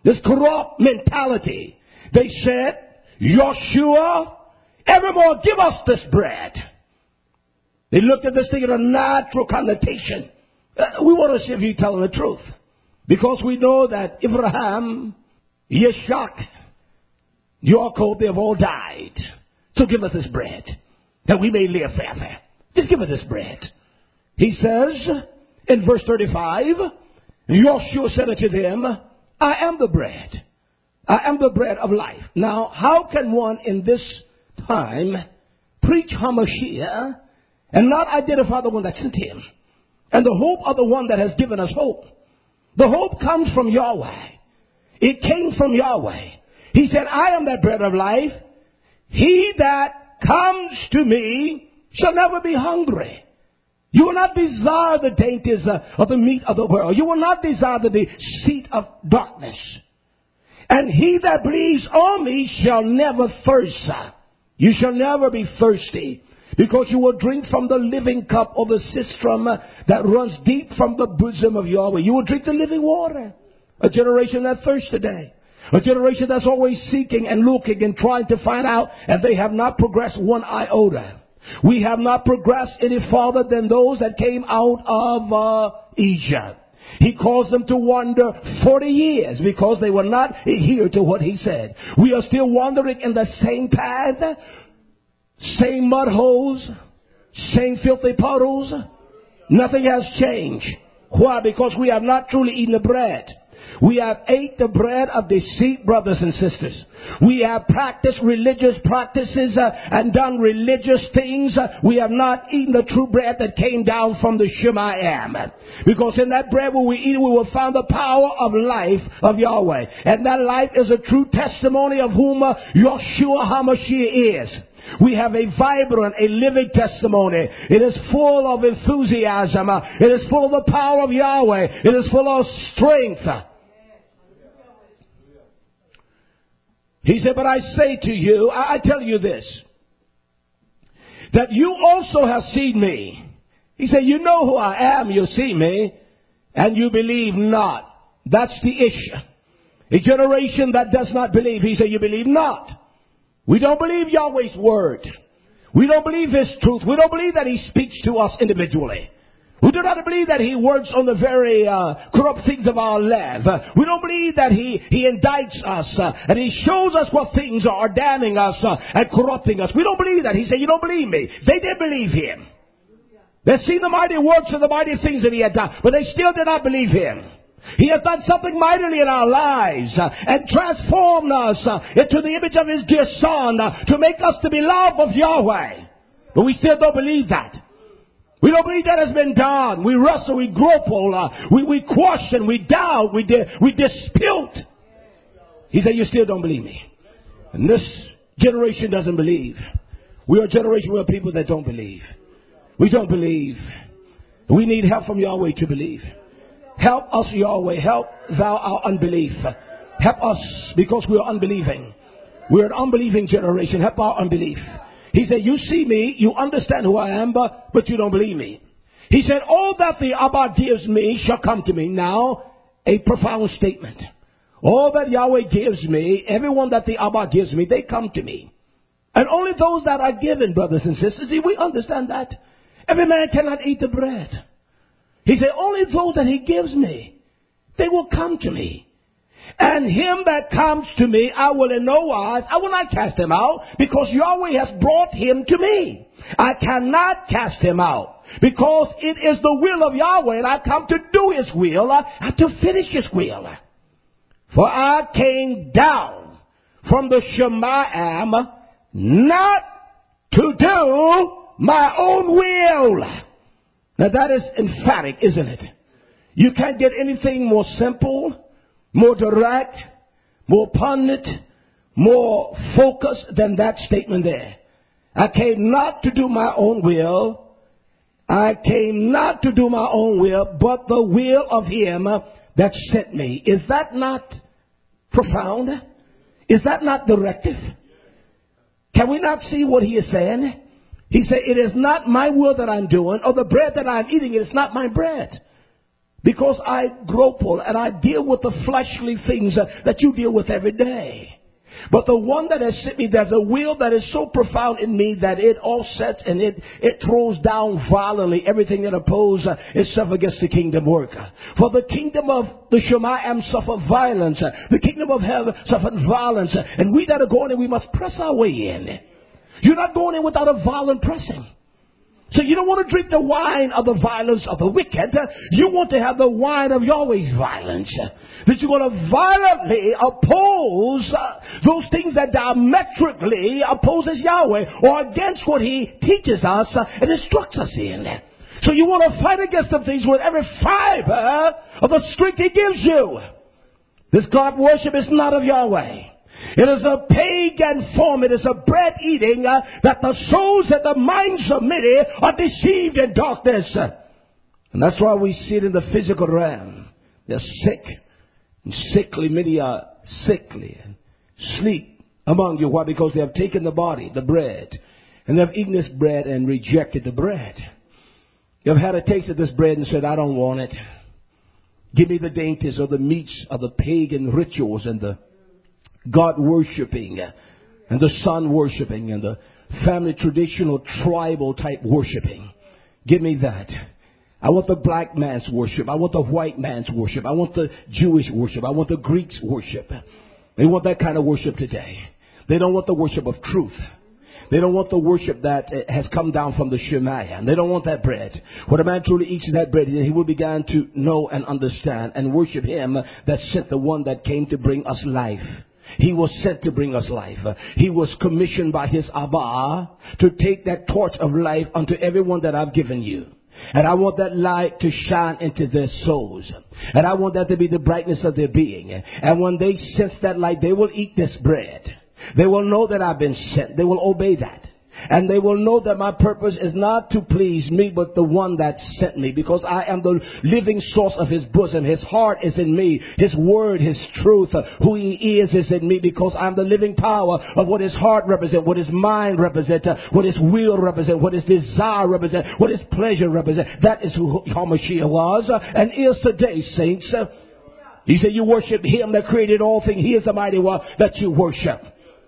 this corrupt mentality. They said, Yeshua, evermore give us this bread. They looked at this thing in a natural connotation. Uh, we want to see if you're telling the truth. Because we know that Abraham, Yitzchak, Yaakov, they have all died. So give us this bread, that we may live forever. Just give us this bread. He says in verse thirty-five, Yeshua said unto them, I am the bread. I am the bread of life. Now, how can one in this time preach HaMashiach and not identify the one that sent him and the hope of the one that has given us hope? The hope comes from Yahweh. It came from Yahweh. He said, I am that bread of life. He that comes to me shall never be hungry. You will not desire the dainties uh, of the meat of the world. You will not desire the deceit of darkness. And he that believes on me shall never thirst. You shall never be thirsty, because you will drink from the living cup of the sistrum that runs deep from the bosom of Yahweh. You will drink the living water. A generation that thirsts today. A generation that's always seeking and looking and trying to find out, and they have not progressed one iota. We have not progressed any farther than those that came out of uh, Egypt. He caused them to wander forty years because they were not adhere to what he said. We are still wandering in the same path, same mud holes, same filthy puddles. Nothing has changed. Why? Because we have not truly eaten the bread. We have ate the bread of deceit, brothers and sisters. We have practiced religious practices uh, and done religious things. Uh, we have not eaten the true bread that came down from the Shemayim. Because in that bread when we eat it, we will find the power of life of Yahweh. And that life is a true testimony of whom uh, Yeshua HaMashiach is. We have a vibrant, a living testimony. It is full of enthusiasm. Uh, it is full of the power of Yahweh. It is full of strength. He said, but I say to you, I, I tell you this, that you also have seen me. He said, you know who I am, you see me, and you believe not. That's the issue. A generation that does not believe. He said, you believe not. We don't believe Yahweh's word. We don't believe his truth. We don't believe that he speaks to us individually. We do not believe that he works on the very uh, corrupt things of our life. Uh, we don't believe that he, he indicts us uh, and he shows us what things are damning us uh, and corrupting us. We don't believe that. He said, you don't believe me. They did believe him. They've seen the mighty works and the mighty things that he had done, but they still did not believe him. He has done something mightily in our lives uh, and transformed us uh, into the image of his dear Son uh, to make us the beloved of Yahweh. But we still don't believe that. We don't believe that has been done. We wrestle, we grapple, uh, we, we question, we doubt, we, di- we dispute. He said, you still don't believe me. And this generation doesn't believe. We are a generation where people that don't believe. We don't believe. We need help from Yahweh to believe. Help us, Yahweh. Help thou our unbelief. Help us because we are unbelieving. We're an unbelieving generation. Help our unbelief. He said, you see me, you understand who I am, but, but you don't believe me. He said, all that the Abba gives me shall come to me. Now, a profound statement. All that Yahweh gives me, everyone that the Abba gives me, they come to me. And only those that are given, brothers and sisters, see, we understand that. Every man cannot eat the bread. He said, only those that he gives me, they will come to me. And him that comes to me, I will in no wise, I will not cast him out, because Yahweh has brought him to me. I cannot cast him out, because it is the will of Yahweh, and I come to do his will, uh, and to finish his will. For I came down from the Shemayim, not to do my own will. Now that is emphatic, isn't it? You can't get anything more simple, more direct, more pundit, more focused than that statement there. I came not to do my own will. I came not to do my own will, but the will of him that sent me. Is that not profound? Is that not directive? Can we not see what he is saying? He said, it is not my will that I'm doing, or the bread that I'm eating, it is not my bread. Because I grapple and I deal with the fleshly things that you deal with every day. But the one that has sent me, there's a will that is so profound in me that it offsets and it, it throws down violently everything that opposes uh, itself against the kingdom work. For the kingdom of the Shemayim suffer violence. The kingdom of heaven suffered violence. And we that are going in, we must press our way in. You're not going in without a violent pressing. So you don't want to drink the wine of the violence of the wicked. You want to have the wine of Yahweh's violence. That you're going to violently oppose uh, those things that diametrically opposes Yahweh or against what He teaches us uh, and instructs us in. So you want to fight against them things with every fiber of the strength He gives you. This God worship is not of Yahweh. It is a pagan form. It is a bread eating uh, that the souls and the minds of many are deceived in darkness. And that's why we see it in the physical realm. They're sick and sickly. Many are sickly and sleep among you. Why? Because they have taken the body, the bread, and they have eaten this bread and rejected the bread. You have had a taste of this bread and said, I don't want it. Give me the dainties or the meats of the pagan rituals and the God worshipping and the son worshipping and the family traditional tribal type worshipping. Give me that. I want the black man's worship. I want the white man's worship. I want the Jewish worship. I want the Greeks worship. They want that kind of worship today. They don't want the worship of truth. They don't want the worship that has come down from the Shemayim. They don't want that bread. When a man truly eats that bread, he will begin to know and understand and worship Him that sent the one that came to bring us life. He was sent to bring us life. He was commissioned by His Abba to take that torch of life unto everyone that I've given you. And I want that light to shine into their souls. And I want that to be the brightness of their being. And when they sense that light, they will eat this bread. They will know that I've been sent. They will obey that. And they will know that my purpose is not to please me, but the one that sent me. Because I am the living source of His bosom. His heart is in me. His word, His truth, who He is, is in me. Because I'm the living power of what His heart represents, what His mind represents, what His will represents, what His desire represents, what His pleasure represents. That is who HaMashiach was and is today, saints. He said, you worship Him that created all things. He is the mighty one that you worship.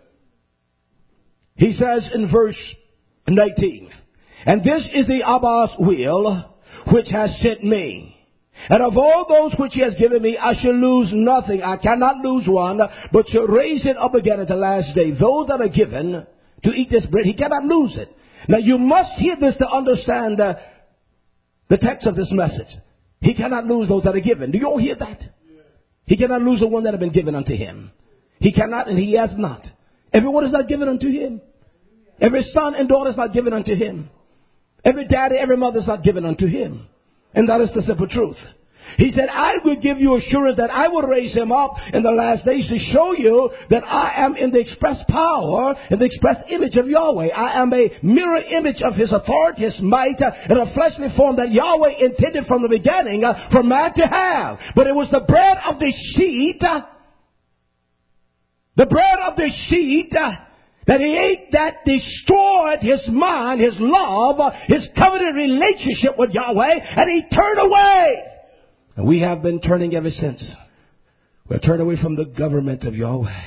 He says in verse nineteen, and this is the Abba's will, which has sent me. And of all those which He has given me, I shall lose nothing. I cannot lose one, but shall raise it up again at the last day. Those that are given to eat this bread, He cannot lose it. Now you must hear this to understand uh, the text of this message. He cannot lose those that are given. Do you all hear that? He cannot lose the one that have been given unto Him. He cannot and He has not. Everyone is not given unto Him. Every son and daughter is not given unto Him. Every daddy, every mother is not given unto Him. And that is the simple truth. He said, I will give you assurance that I will raise him up in the last days to show you that I am in the express power, in the express image of Yahweh. I am a mirror image of His authority, His might, uh, in a fleshly form that Yahweh intended from the beginning uh, for man to have. But it was the bread of the sheet, uh, the bread of the sheet, uh, that He ate that destroyed his mind, his love, uh, his covenant relationship with Yahweh, and he turned away. And we have been turning ever since. We're turned away from the government of Yahweh.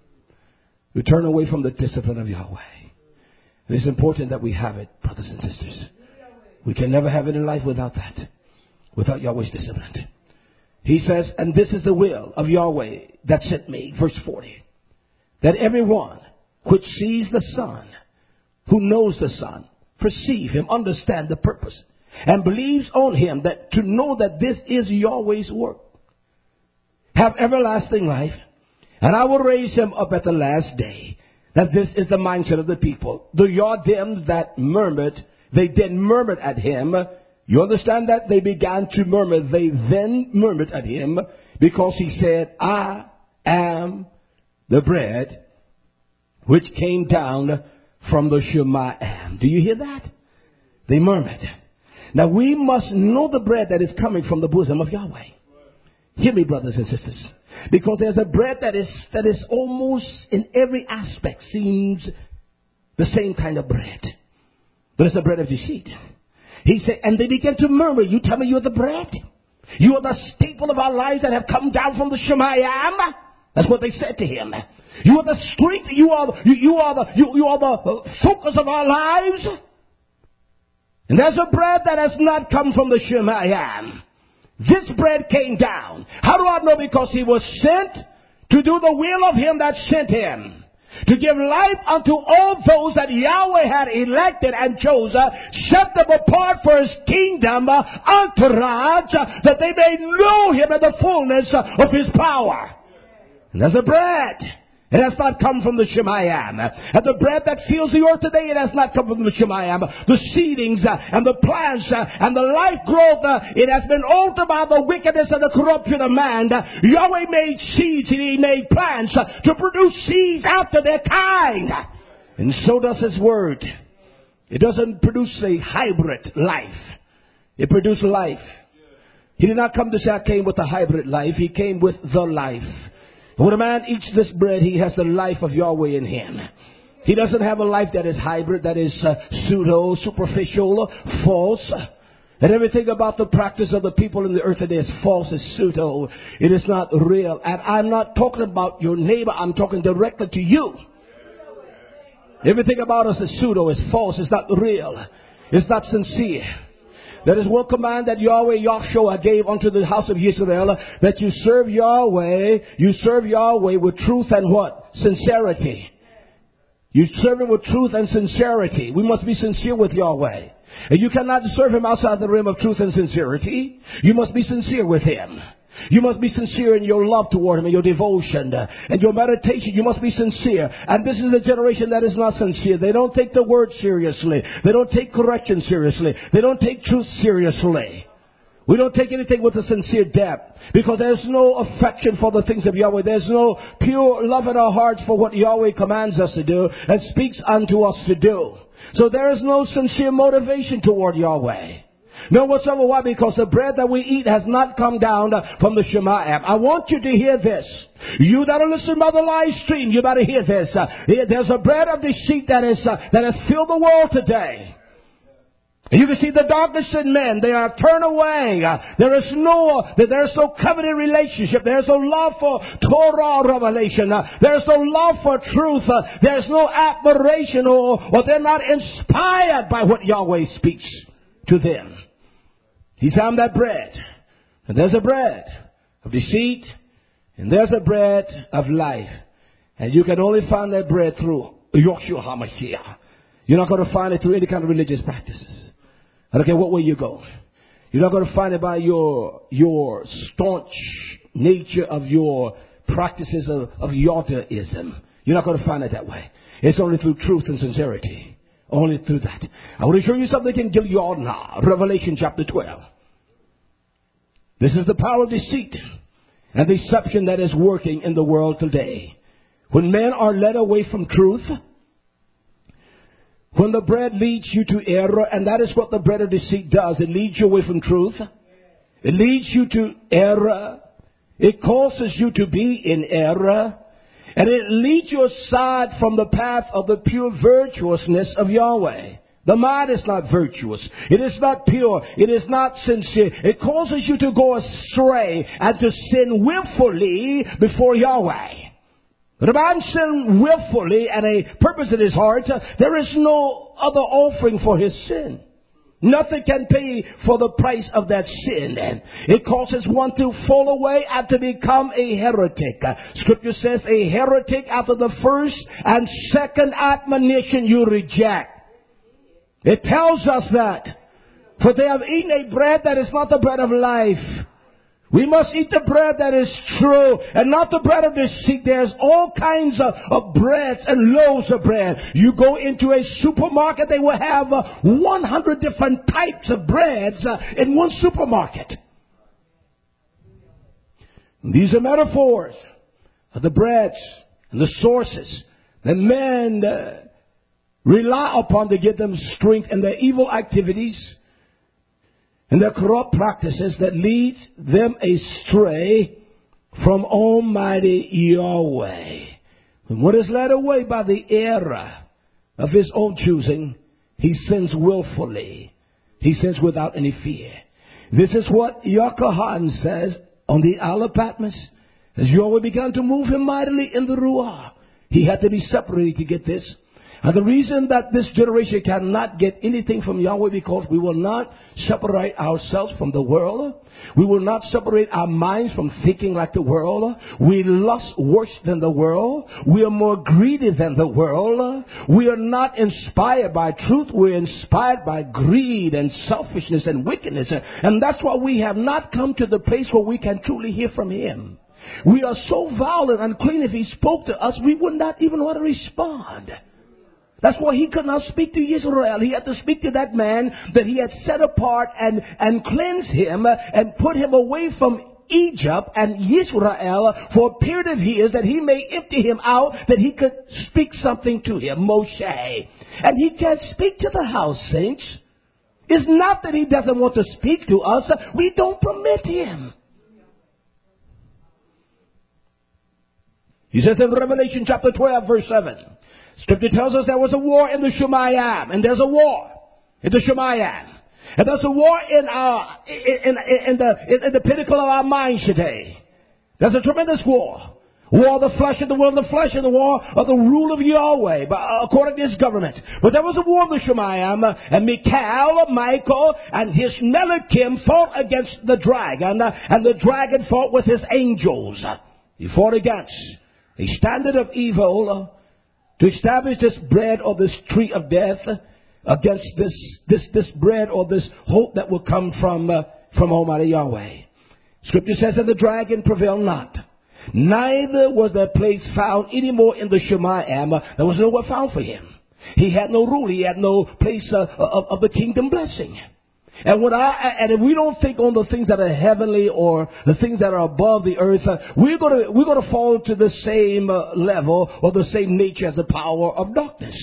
We turn away from the discipline of Yahweh. And it's important that we have it, brothers and sisters. We can never have it in life without that. Without Yahweh's discipline. He says, and this is the will of Yahweh that sent me. Verse forty. That everyone which sees the Son, who knows the Son, perceive Him, understand the purpose, and believes on Him, that to know that this is Yahweh's work, have everlasting life, and I will raise him up at the last day. That this is the mindset of the people. The Yardim that murmured, they then murmured at Him. You understand that? They began to murmur. They then murmured at Him because He said, I am the bread which came down from the Shemayim. Do you hear that? They murmured. Now we must know the bread that is coming from the bosom of Yahweh. Hear me, brothers and sisters. Because there's a bread that is that is almost in every aspect seems the same kind of bread. But it's the bread of deceit. He said, and they began to murmur, you tell me you're the bread? You are the staple of our lives that have come down from the Shemayim. That's what they said to him. You are the strength. You are, you, you are the you, you are the focus of our lives. And there's a bread that has not come from the Shemayim. This bread came down. How do I know? Because he was sent to do the will of him that sent him, to give life unto all those that Yahweh had elected and chose, uh, set them apart for his kingdom uh, entourage, uh, that they may know him in the fullness uh, of his power. And there's a bread. It has not come from the Shemayim. And the bread that fills the earth today, it has not come from the Shemayim. The seedings uh, and the plants uh, and the life growth, uh, it has been altered by the wickedness and the corruption of man. Uh, Yahweh made seeds and he made plants uh, to produce seeds after their kind. And so does his word. It doesn't produce a hybrid life. It produces life. He did not come to say, I came with a hybrid life. He came with the life. When a man eats this bread, he has the life of Yahweh in him. He doesn't have a life that is hybrid, that is uh, pseudo, superficial, false. And everything about the practice of the people in the earth today is false, is pseudo. It is not real. And I'm not talking about your neighbor. I'm talking directly to you. Everything about us is pseudo, is false, it's not real. It's not sincere. That is one command that Yahweh Yahshua gave unto the house of Israel, that you serve Yahweh, you serve Yahweh with truth and what? Sincerity. You serve him with truth and sincerity. We must be sincere with Yahweh. And you cannot serve him outside the realm of truth and sincerity. You must be sincere with him. You must be sincere in your love toward him and your devotion uh, and your meditation. You must be sincere. And this is a generation that is not sincere. They don't take the word seriously. They don't take correction seriously. They don't take truth seriously. We don't take anything with a sincere depth, because there's no affection for the things of Yahweh. There's no pure love in our hearts for what Yahweh commands us to do and speaks unto us to do. So there is no sincere motivation toward Yahweh. No whatsoever. Why? Because the bread that we eat has not come down from the Shemayim. I want you to hear this. You that are listening by the live stream, you better hear this. Uh, there's a bread of deceit that is uh, that has filled the world today. And you can see the darkness in men. They are turned away. Uh, there is no there is no covenant relationship. There is no love for Torah revelation. Uh, there is no love for truth. Uh, there is no admiration, or, or they're not inspired by what Yahweh speaks to them. He said, I'm that bread. And there's a bread of deceit, and there's a bread of life. And you can only find that bread through Yahshua HaMashiach. You're not going to find it through any kind of religious practices. I don't care what way you go. You're not going to find it by your your staunch nature of your practices of, of Yahdaism. You're not going to find it that way. It's only through truth and sincerity. Only through that. I want to show you something in Gilead now. Revelation chapter twelve. This is the power of deceit and deception that is working in the world today. When men are led away from truth, when the bread leads you to error, and that is what the bread of deceit does. It leads you away from truth. It leads you to error. It causes you to be in error. And it leads you aside from the path of the pure virtuousness of Yahweh. The mind is not virtuous. It is not pure. It is not sincere. It causes you to go astray and to sin willfully before Yahweh. But if a man sin willfully and a purpose in his heart, there is no other offering for his sin. Nothing can pay for the price of that sin. It causes one to fall away and to become a heretic. Scripture says a heretic after the first and second admonition you reject. It tells us that. For they have eaten a bread that is not the bread of life. We must eat the bread that is true and not the bread of deceit. There's all kinds of, of breads and loaves of bread. You go into a supermarket, they will have uh, one hundred different types of breads uh, in one supermarket. These are metaphors of the breads and the sources that men uh, rely upon to give them strength in their evil activities and their corrupt practices that leads them astray from Almighty Yahweh. When one is led away by the error of his own choosing, he sins willfully. He sins without any fear. This is what Yochanan says on the Isle of Patmos. As Yahweh began to move him mightily in the Ruah, he had to be separated to get this. And the reason that this generation cannot get anything from Yahweh, because we will not separate ourselves from the world. We will not separate our minds from thinking like the world. We lust worse than the world. We are more greedy than the world. We are not inspired by truth. We're inspired by greed and selfishness and wickedness. And that's why we have not come to the place where we can truly hear from Him. We are so vile and unclean. If He spoke to us, we would not even want to respond. That's why He could not speak to Israel. He had to speak to that man that He had set apart and, and cleanse him and put him away from Egypt and Israel for a period of years, that He may empty him out, that He could speak something to him, Moshe. And He can't speak to the house, saints. It's not that He doesn't want to speak to us. We don't permit Him. He says in Revelation chapter twelve, verse seven, Scripture tells us there was a war in the Shemayim, and there's a war in the Shemayim, and there's a war in our in, in, in the in, in the pinnacle of our minds today. There's a tremendous war, war of the flesh and the will of the flesh, and the war of the rule of Yahweh, according to His government. But there was a war in the Shemayim, and Michael, Michael, and his Melachim fought against the dragon, and the dragon fought with his angels. He fought against a standard of evil to establish this bread or this tree of death against this this this bread or this hope that will come from uh, from Almighty Yahweh. Scripture says that the dragon prevailed not. Neither was there place found any more in the Shemayim. There was nowhere found for him. He had no rule. He had no place uh, of, of the kingdom blessing. And when I and if we don't think on the things that are heavenly or the things that are above the earth, uh, we're going to we're going to fall to the same uh, level or the same nature as the power of darkness.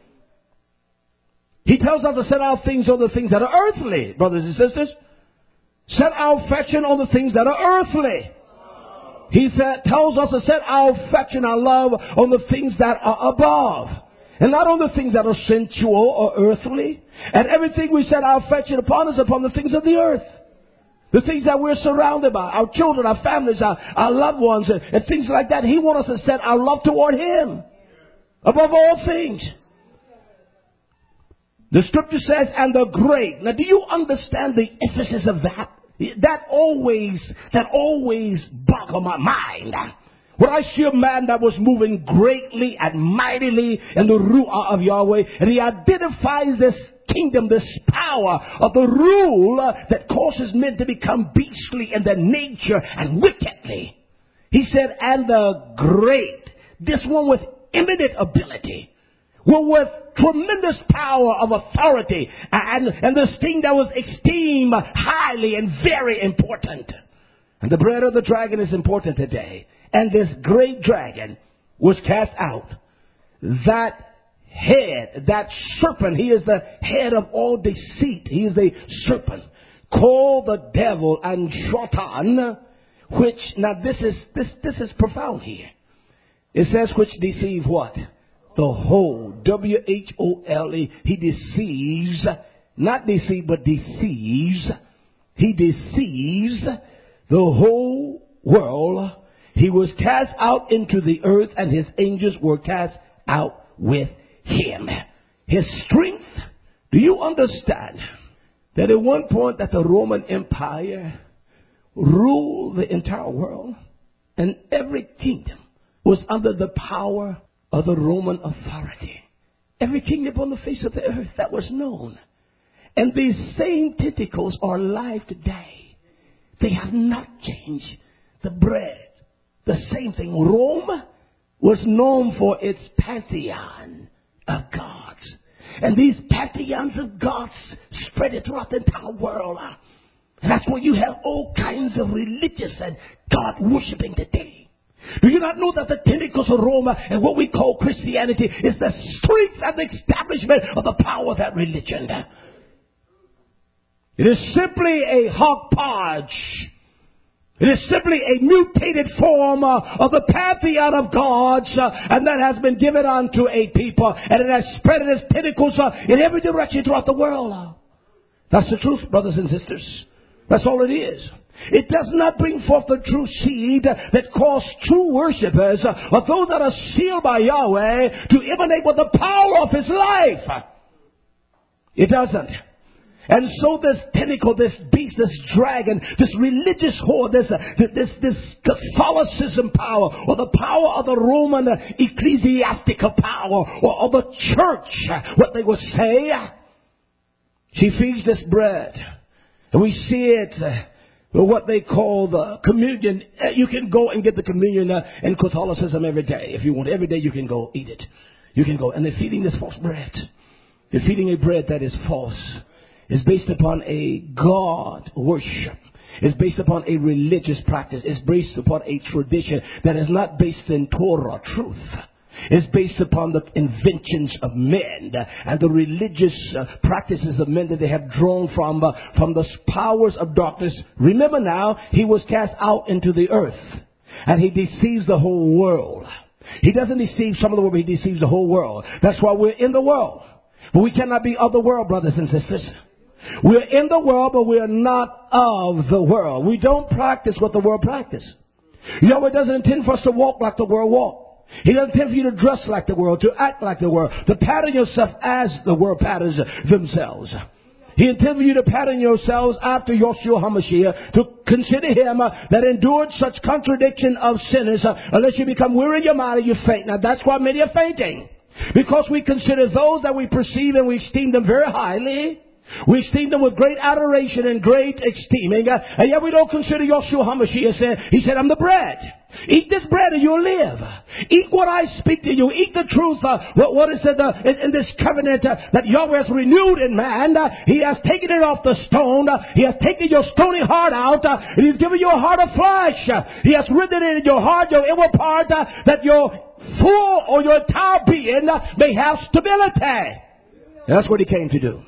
He tells us to set our things on the things that are earthly, brothers and sisters. Set our affection on the things that are earthly. He said, tells us to set our affection, our love on the things that are above. And not on the things that are sensual or earthly. And everything we set our affection upon is upon the things of the earth. The things that we're surrounded by. Our children, our families, our, our loved ones, and, and things like that. He wants us to set our love toward Him above all things. The Scripture says, and the great. Now, do you understand the emphasis of that? That always, that always boggled my mind. When I see a man that was moving greatly and mightily in the Ruah of Yahweh, and he identifies this kingdom, this power of the rule that causes men to become beastly in their nature and wickedly. He said, and the great, this one with eminent ability, one with tremendous power of authority, and, and this thing that was esteemed highly and very important. And the bread of the dragon is important today. And this great dragon was cast out. That head, that serpent, he is the head of all deceit. He is the serpent called the devil and Shaitan, which, now this is, this, this is profound here. It says which deceive what? The whole, W H O L E. He deceives, not deceive, but deceives. He deceives the whole world. He was cast out into the earth, and his angels were cast out with him. His strength, do you understand that at one point that the Roman Empire ruled the entire world, and every kingdom was under the power of the Roman authority? Every kingdom on the face of the earth that was known. And these same tentacles are alive today. They have not changed. The bread, the same thing. Rome was known for its pantheon of gods. And these pantheons of gods spread it throughout the entire world. And that's where you have all kinds of religious and God worshiping today. Do you not know that the tentacles of Rome and what we call Christianity is the strength and the establishment of the power of that religion? It is simply a hodgepodge. It is simply a mutated form uh, of the pantheon of gods, uh, and that has been given unto a people, and it has spread its tentacles uh, in every direction throughout the world. Uh. That's the truth, brothers and sisters. That's all it is. It does not bring forth the true seed that cause true worshipers or those that are sealed by Yahweh to emanate with the power of His life. It doesn't. And so this tentacle, this beast, this dragon, this religious whore, this, uh, this, this Catholicism power, or the power of the Roman uh, ecclesiastical power, or of the church, uh, what they would say, she feeds this bread. And we see it, uh, what they call the communion. Uh, you can go and get the communion uh, in Catholicism every day. If you want, every day you can go eat it. You can go. And they're feeding this false bread. They're feeding a bread that is false. It's based upon a God worship. It's based upon a religious practice. It's based upon a tradition that is not based in Torah truth. It's based upon the inventions of men and the religious uh, practices of men that they have drawn from, uh, from the powers of darkness. Remember now, he was cast out into the earth and he deceives the whole world. He doesn't deceive some of the world, but he deceives the whole world. That's why we're in the world. But we cannot be of the world, brothers and sisters. We're in the world, but we are not of the world. We don't practice what the world practices. Yahweh doesn't intend for us to walk like the world walk. He doesn't intend for you to dress like the world, to act like the world, to pattern yourself as the world patterns themselves. He intended for you to pattern yourselves after Yahshua HaMashiach, to consider Him uh, that endured such contradiction of sinners, uh, unless you become weary in your mind and you faint. Now that's why many are fainting. Because we consider those that we perceive and we esteem them very highly. We esteem them with great adoration and great esteeming. Uh, and yet we don't consider Yahshua HaMashiach said, He said, I'm the bread. Eat this bread and you'll live. Eat what I speak to you. Eat the truth. Uh, what, what is it uh, in, in this covenant uh, that Yahweh has renewed in man? Uh, he has taken it off the stone. Uh, he has taken your stony heart out. Uh, and He's given you a heart of flesh. Uh, he has written it in your heart, your inward part, uh, that your full or your entire being uh, may have stability. And that's what He came to do.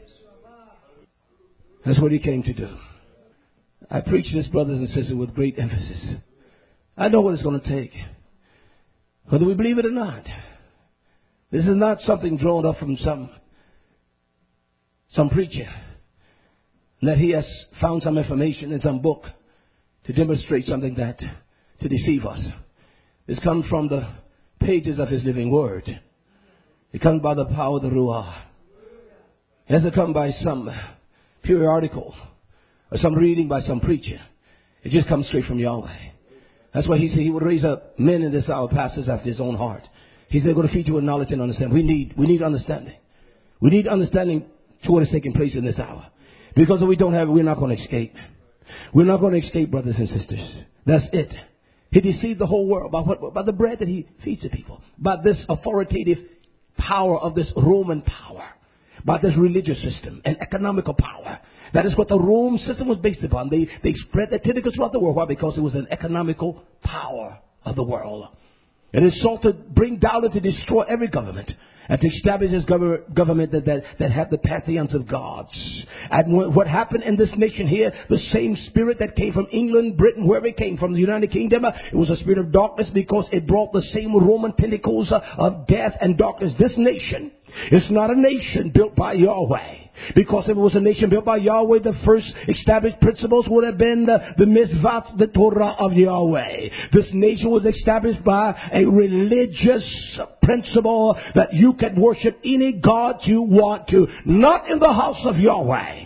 That's what He came to do. I preach this, brothers and sisters, with great emphasis. I know what it's going to take, whether we believe it or not. This is not something drawn up from some some preacher that he has found some information in some book to demonstrate something that to deceive us. This comes from the pages of His living word. It comes by the power of the Ruah. It doesn't come by some periodical or some reading by some preacher. It just comes straight from Yahweh. That's why He said He would raise up men in this hour, pastors after His own heart. He said they're going to feed you with knowledge and understanding. We need, we need understanding. We need understanding to what is taking place in this hour. Because if we don't have it, we're not going to escape. We're not going to escape, brothers and sisters. That's it. He deceived the whole world by, what, by the bread that He feeds the people. By this authoritative power of this Roman power. By this religious system and economical power. That is what the Rome system was based upon. They, they spread their tentacles throughout the world. Why? Because it was an economical power of the world. It is sought to bring down and to destroy every government. And to establish this gov- government that, that, that had the pantheons of gods. And what happened in this nation here, the same spirit that came from England, Britain, wherever it came from, the United Kingdom, it was a spirit of darkness because it brought the same Roman tentacles of death and darkness. This nation is not a nation built by Yahweh. Because if it was a nation built by Yahweh, the first established principles would have been the, the Mizvat, the Torah of Yahweh. This nation was established by a religious principle that you can worship any God you want to. Not in the house of Yahweh.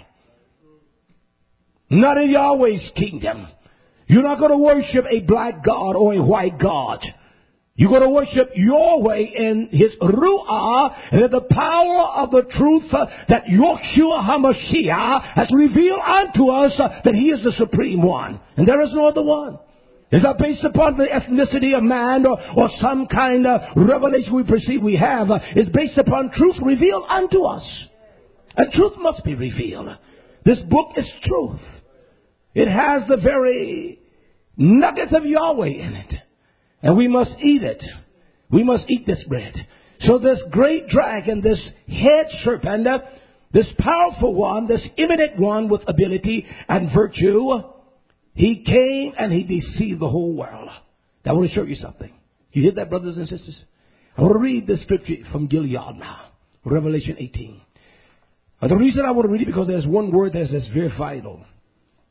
Not in Yahweh's kingdom. You're not going to worship a black God or a white God. You're going to worship Yahweh in His Ruah and in the power of the truth uh, that Yahshua HaMashiach has revealed unto us uh, that He is the supreme one. And there is no other one. It's not based upon the ethnicity of man or, or some kind of revelation we perceive we have. Uh, it's based upon truth revealed unto us. And truth must be revealed. This book is truth. It has the very nuggets of Yahweh in it. And we must eat it. We must eat this bread. So this great dragon, this head serpent, this powerful one, this imminent one with ability and virtue, he came and he deceived the whole world. Now, I want to show you something. You hear that, brothers and sisters? I want to read this scripture from Gilead now. Revelation eighteen. And the reason I want to read it because there's one word that's, that's very vital.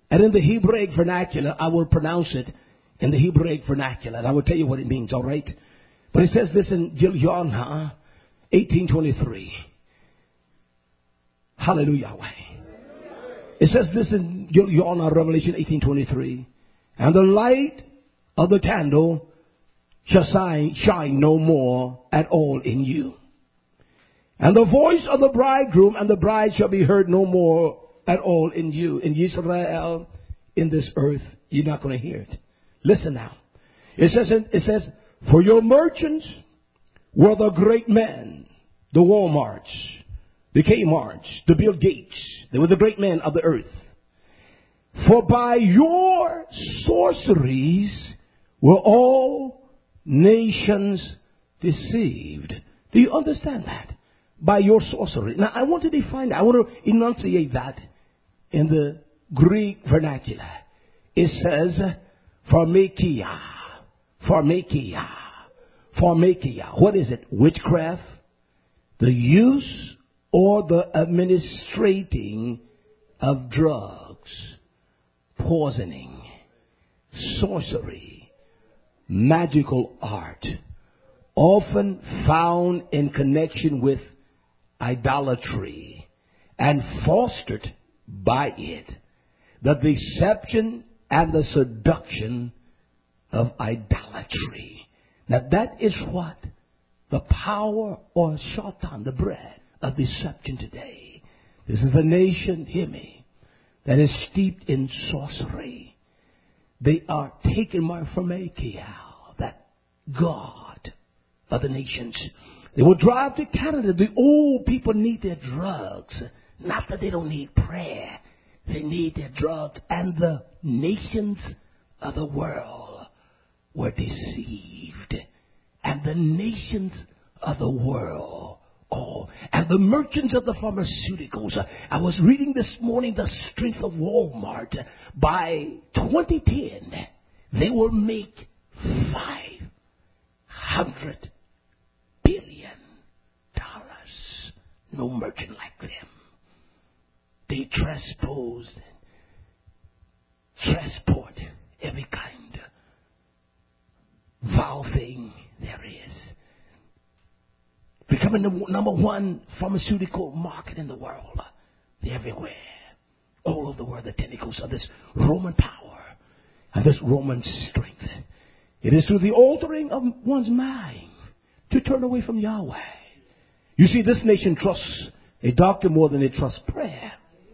And in the Hebraic vernacular, I will pronounce it in the Hebraic vernacular. And I will tell you what it means, all right? But it says this in Gilgal, eighteen twenty-three. Hallelujah. It says this in Gilgal, Revelation eighteen twenty-three. And the light of the candle shall shine, shine no more at all in you. And the voice of the bridegroom and the bride shall be heard no more at all in you. In Israel, in this earth, you're not going to hear it. Listen now. It says, it says, for your merchants were the great men, the Walmarts, the Kmarts, the Bill Gates. They were the great men of the earth. For by your sorceries were all nations deceived. Do you understand that? By your sorcery. Now, I want to define that. I want to enunciate that in the Greek vernacular. It says, pharmakia. Pharmakia. Pharmakia. What is it? Witchcraft, the use or the administrating of drugs, poisoning, sorcery, magical art, often found in connection with idolatry and fostered by it, the deception and the seduction of idolatry. Now that is what the power or shaitan, the bread of deception today. This is a nation, hear me, that is steeped in sorcery. They are taking my pharmakia, that God of the nations. They will drive to Canada. The old people need their drugs. Not that they don't need prayer. They need their drugs. And the nations of the world were deceived. And the nations of the world, oh, and the merchants of the pharmaceuticals. I was reading this morning the strength of Walmart. By twenty ten, they will make five hundred billion dollars. No merchant like them. They transpose, transport every kind of vile thing there is. Becoming the number one pharmaceutical market in the world. They're everywhere. All over the world, the tentacles of this Roman power and this Roman strength. It is through the altering of one's mind to turn away from Yahweh. You see, this nation trusts a doctor more than it trusts prayer.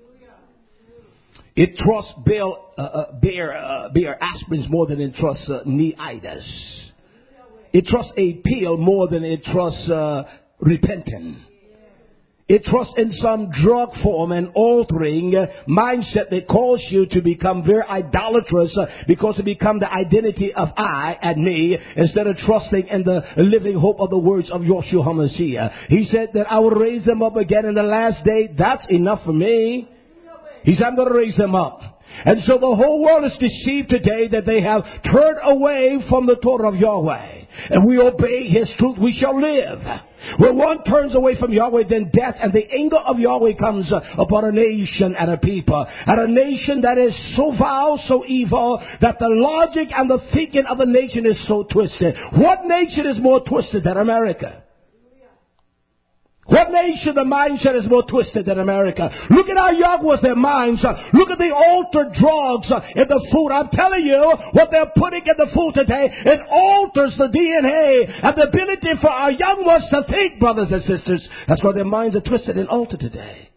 It trusts Bear, uh, uh, Bear, uh, Bear aspirins more than it trusts uh, Neoidas. It trusts a pill more than it trusts uh, repentant. It trusts in some drug form and altering uh, mindset that calls you to become very idolatrous uh, because it become the identity of I and me instead of trusting in the living hope of the words of Yeshua HaMashiach. He said that I will raise them up again in the last day. That's enough for me. He said, I'm going to raise them up. And so the whole world is deceived today that they have turned away from the Torah of Yahweh. And we obey His truth, we shall live. When one turns away from Yahweh, then death and the anger of Yahweh comes upon a nation and a people. And a nation that is so vile, so evil, that the logic and the thinking of the nation is so twisted. What nation is more twisted than America? What nation, the mindset is more twisted than America? Look at how young was their minds. Look at the altered drugs in the food. I'm telling you, what they're putting in the food today, it alters the D N A and the ability for our young ones to think, brothers and sisters. That's why their minds are twisted and altered today.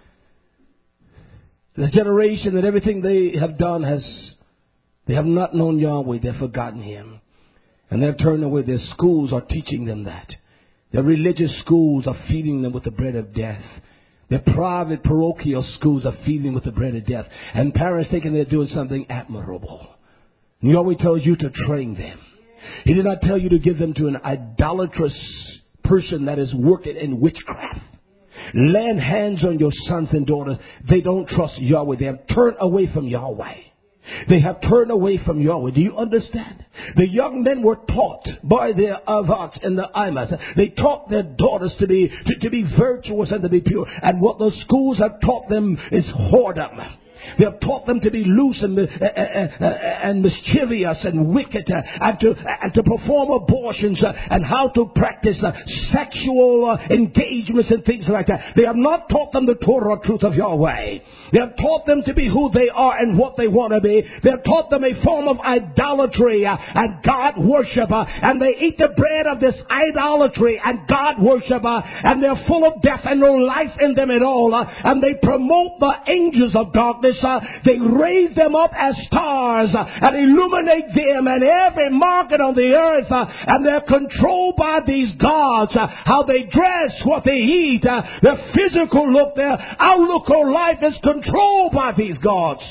This generation that everything they have done has, they have not known Yahweh. They've forgotten Him. And they've turned away. Their schools are teaching them that. The religious schools are feeding them with the bread of death. The private parochial schools are feeding them with the bread of death. And parents thinking they're doing something admirable. And He always tells you to train them. He did not tell you to give them to an idolatrous person that is working in witchcraft. Lay hands on your sons and daughters. They don't trust Yahweh. They have turned away from Yahweh. They have turned away from Yahweh. Do you understand? The young men were taught by their avats and the imas. They taught their daughters to be to, to be virtuous and to be pure. And what those schools have taught them is whoredom. They have taught them to be loose and, uh, uh, uh, and mischievous and wicked, uh, and to and to perform abortions, uh, and how to practice uh, sexual uh, engagements and things like that. They have not taught them the Torah truth of Yahweh. They have taught them to be who they are and what they want to be. They have taught them a form of idolatry uh, and God worship, uh, and they eat the bread of this idolatry and God worship, uh, and they're full of death and no life in them at all, uh, and they promote the angels of darkness. Uh, they raise them up as stars uh, and illuminate them and every market on the earth, uh, and they're controlled by these gods. Uh, how they dress, what they eat, uh, their physical look, their outlook on life is controlled by these gods.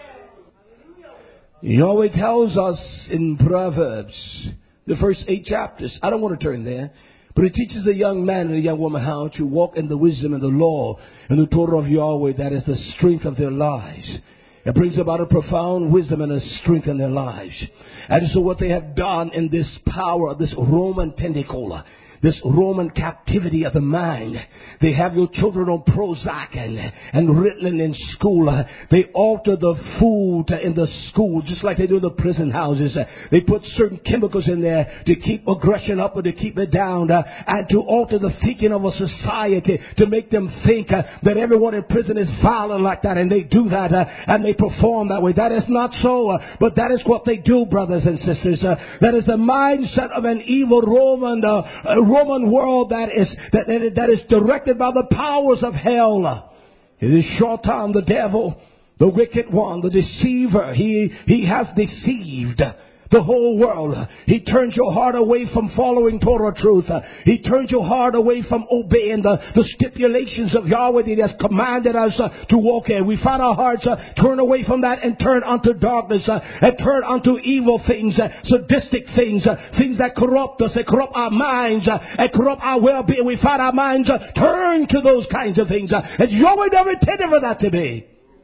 Yahweh tells us in Proverbs, the first eight chapters. I don't want to turn there. But it teaches a young man and a young woman how to walk in the wisdom and the law and the Torah of Yahweh. That is the strength of their lives. It brings about a profound wisdom and a strength in their lives. And so what they have done in this power, this Roman Pentecola, this Roman captivity of the mind. They have your children on Prozac and, and Ritalin in school. Uh, they alter the food in the school just like they do in the prison houses. Uh, they put certain chemicals in there to keep aggression up or to keep it down, uh, and to alter the thinking of a society to make them think uh, that everyone in prison is violent like that, and they do that uh, and they perform that way. That is not so, uh, but that is what they do, brothers and sisters. Uh, that is the mindset of an evil Roman uh, uh, Roman world that is that, that, that is directed by the powers of hell. It is Shaitan, the devil, the wicked one, the deceiver. He he has deceived the whole world. He turns your heart away from following Torah truth. He turns your heart away from obeying the, the stipulations of Yahweh that He has commanded us uh, to walk in. We find our hearts uh, turn away from that and turn unto darkness, uh, and turn unto evil things, uh, sadistic things, uh, things that corrupt us, that corrupt our minds, uh, and corrupt our well-being. We find our minds uh, turn to those kinds of things. Uh, and Yahweh never intended for that to be.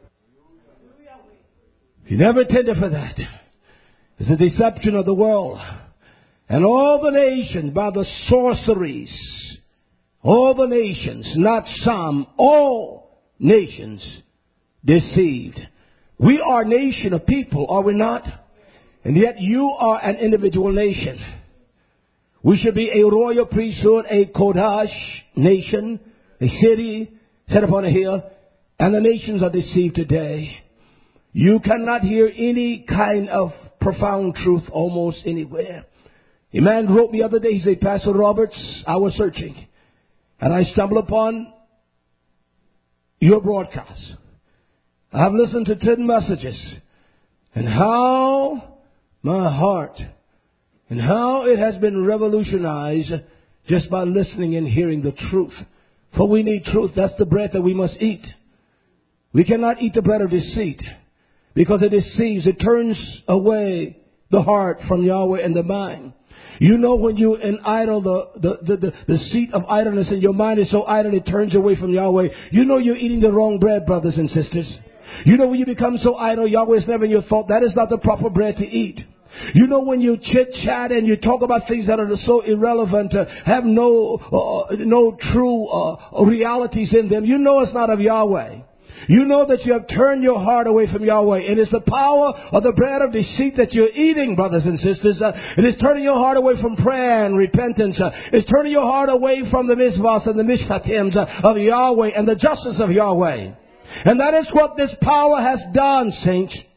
He never intended for that. It's a deception of the world. And all the nations by the sorceries. All the nations, not some, all nations deceived. We are a nation of people, are we not? And yet you are an individual nation. We should be a royal priesthood, a Kodash nation, a city set upon a hill. And the nations are deceived today. You cannot hear any kind of profound truth almost anywhere. A man wrote me the other day, he said, Pastor Roberts, I was searching and I stumbled upon your broadcast. I have listened to ten messages, and how my heart and how it has been revolutionized just by listening and hearing the truth. For we need truth. That's the bread that we must eat. We cannot eat the bread of deceit, because it deceives, it turns away the heart from Yahweh and the mind. You know, when you in idle, the, the, the, the, the seat of idleness in your mind is so idle it turns away from Yahweh. You know you're eating the wrong bread, brothers and sisters. You know when you become so idle, Yahweh is never in your thought. That is not the proper bread to eat. You know when you chit-chat and you talk about things that are so irrelevant, uh, have no, uh, no true uh, realities in them, you know it's not of Yahweh. You know that you have turned your heart away from Yahweh. And it's the power of the bread of deceit that you're eating, brothers and sisters. Uh, it is turning your heart away from prayer and repentance. Uh, it's turning your heart away from the mitzvahs and the mishpatims uh, of Yahweh and the justice of Yahweh. And that is what this power has done, saints.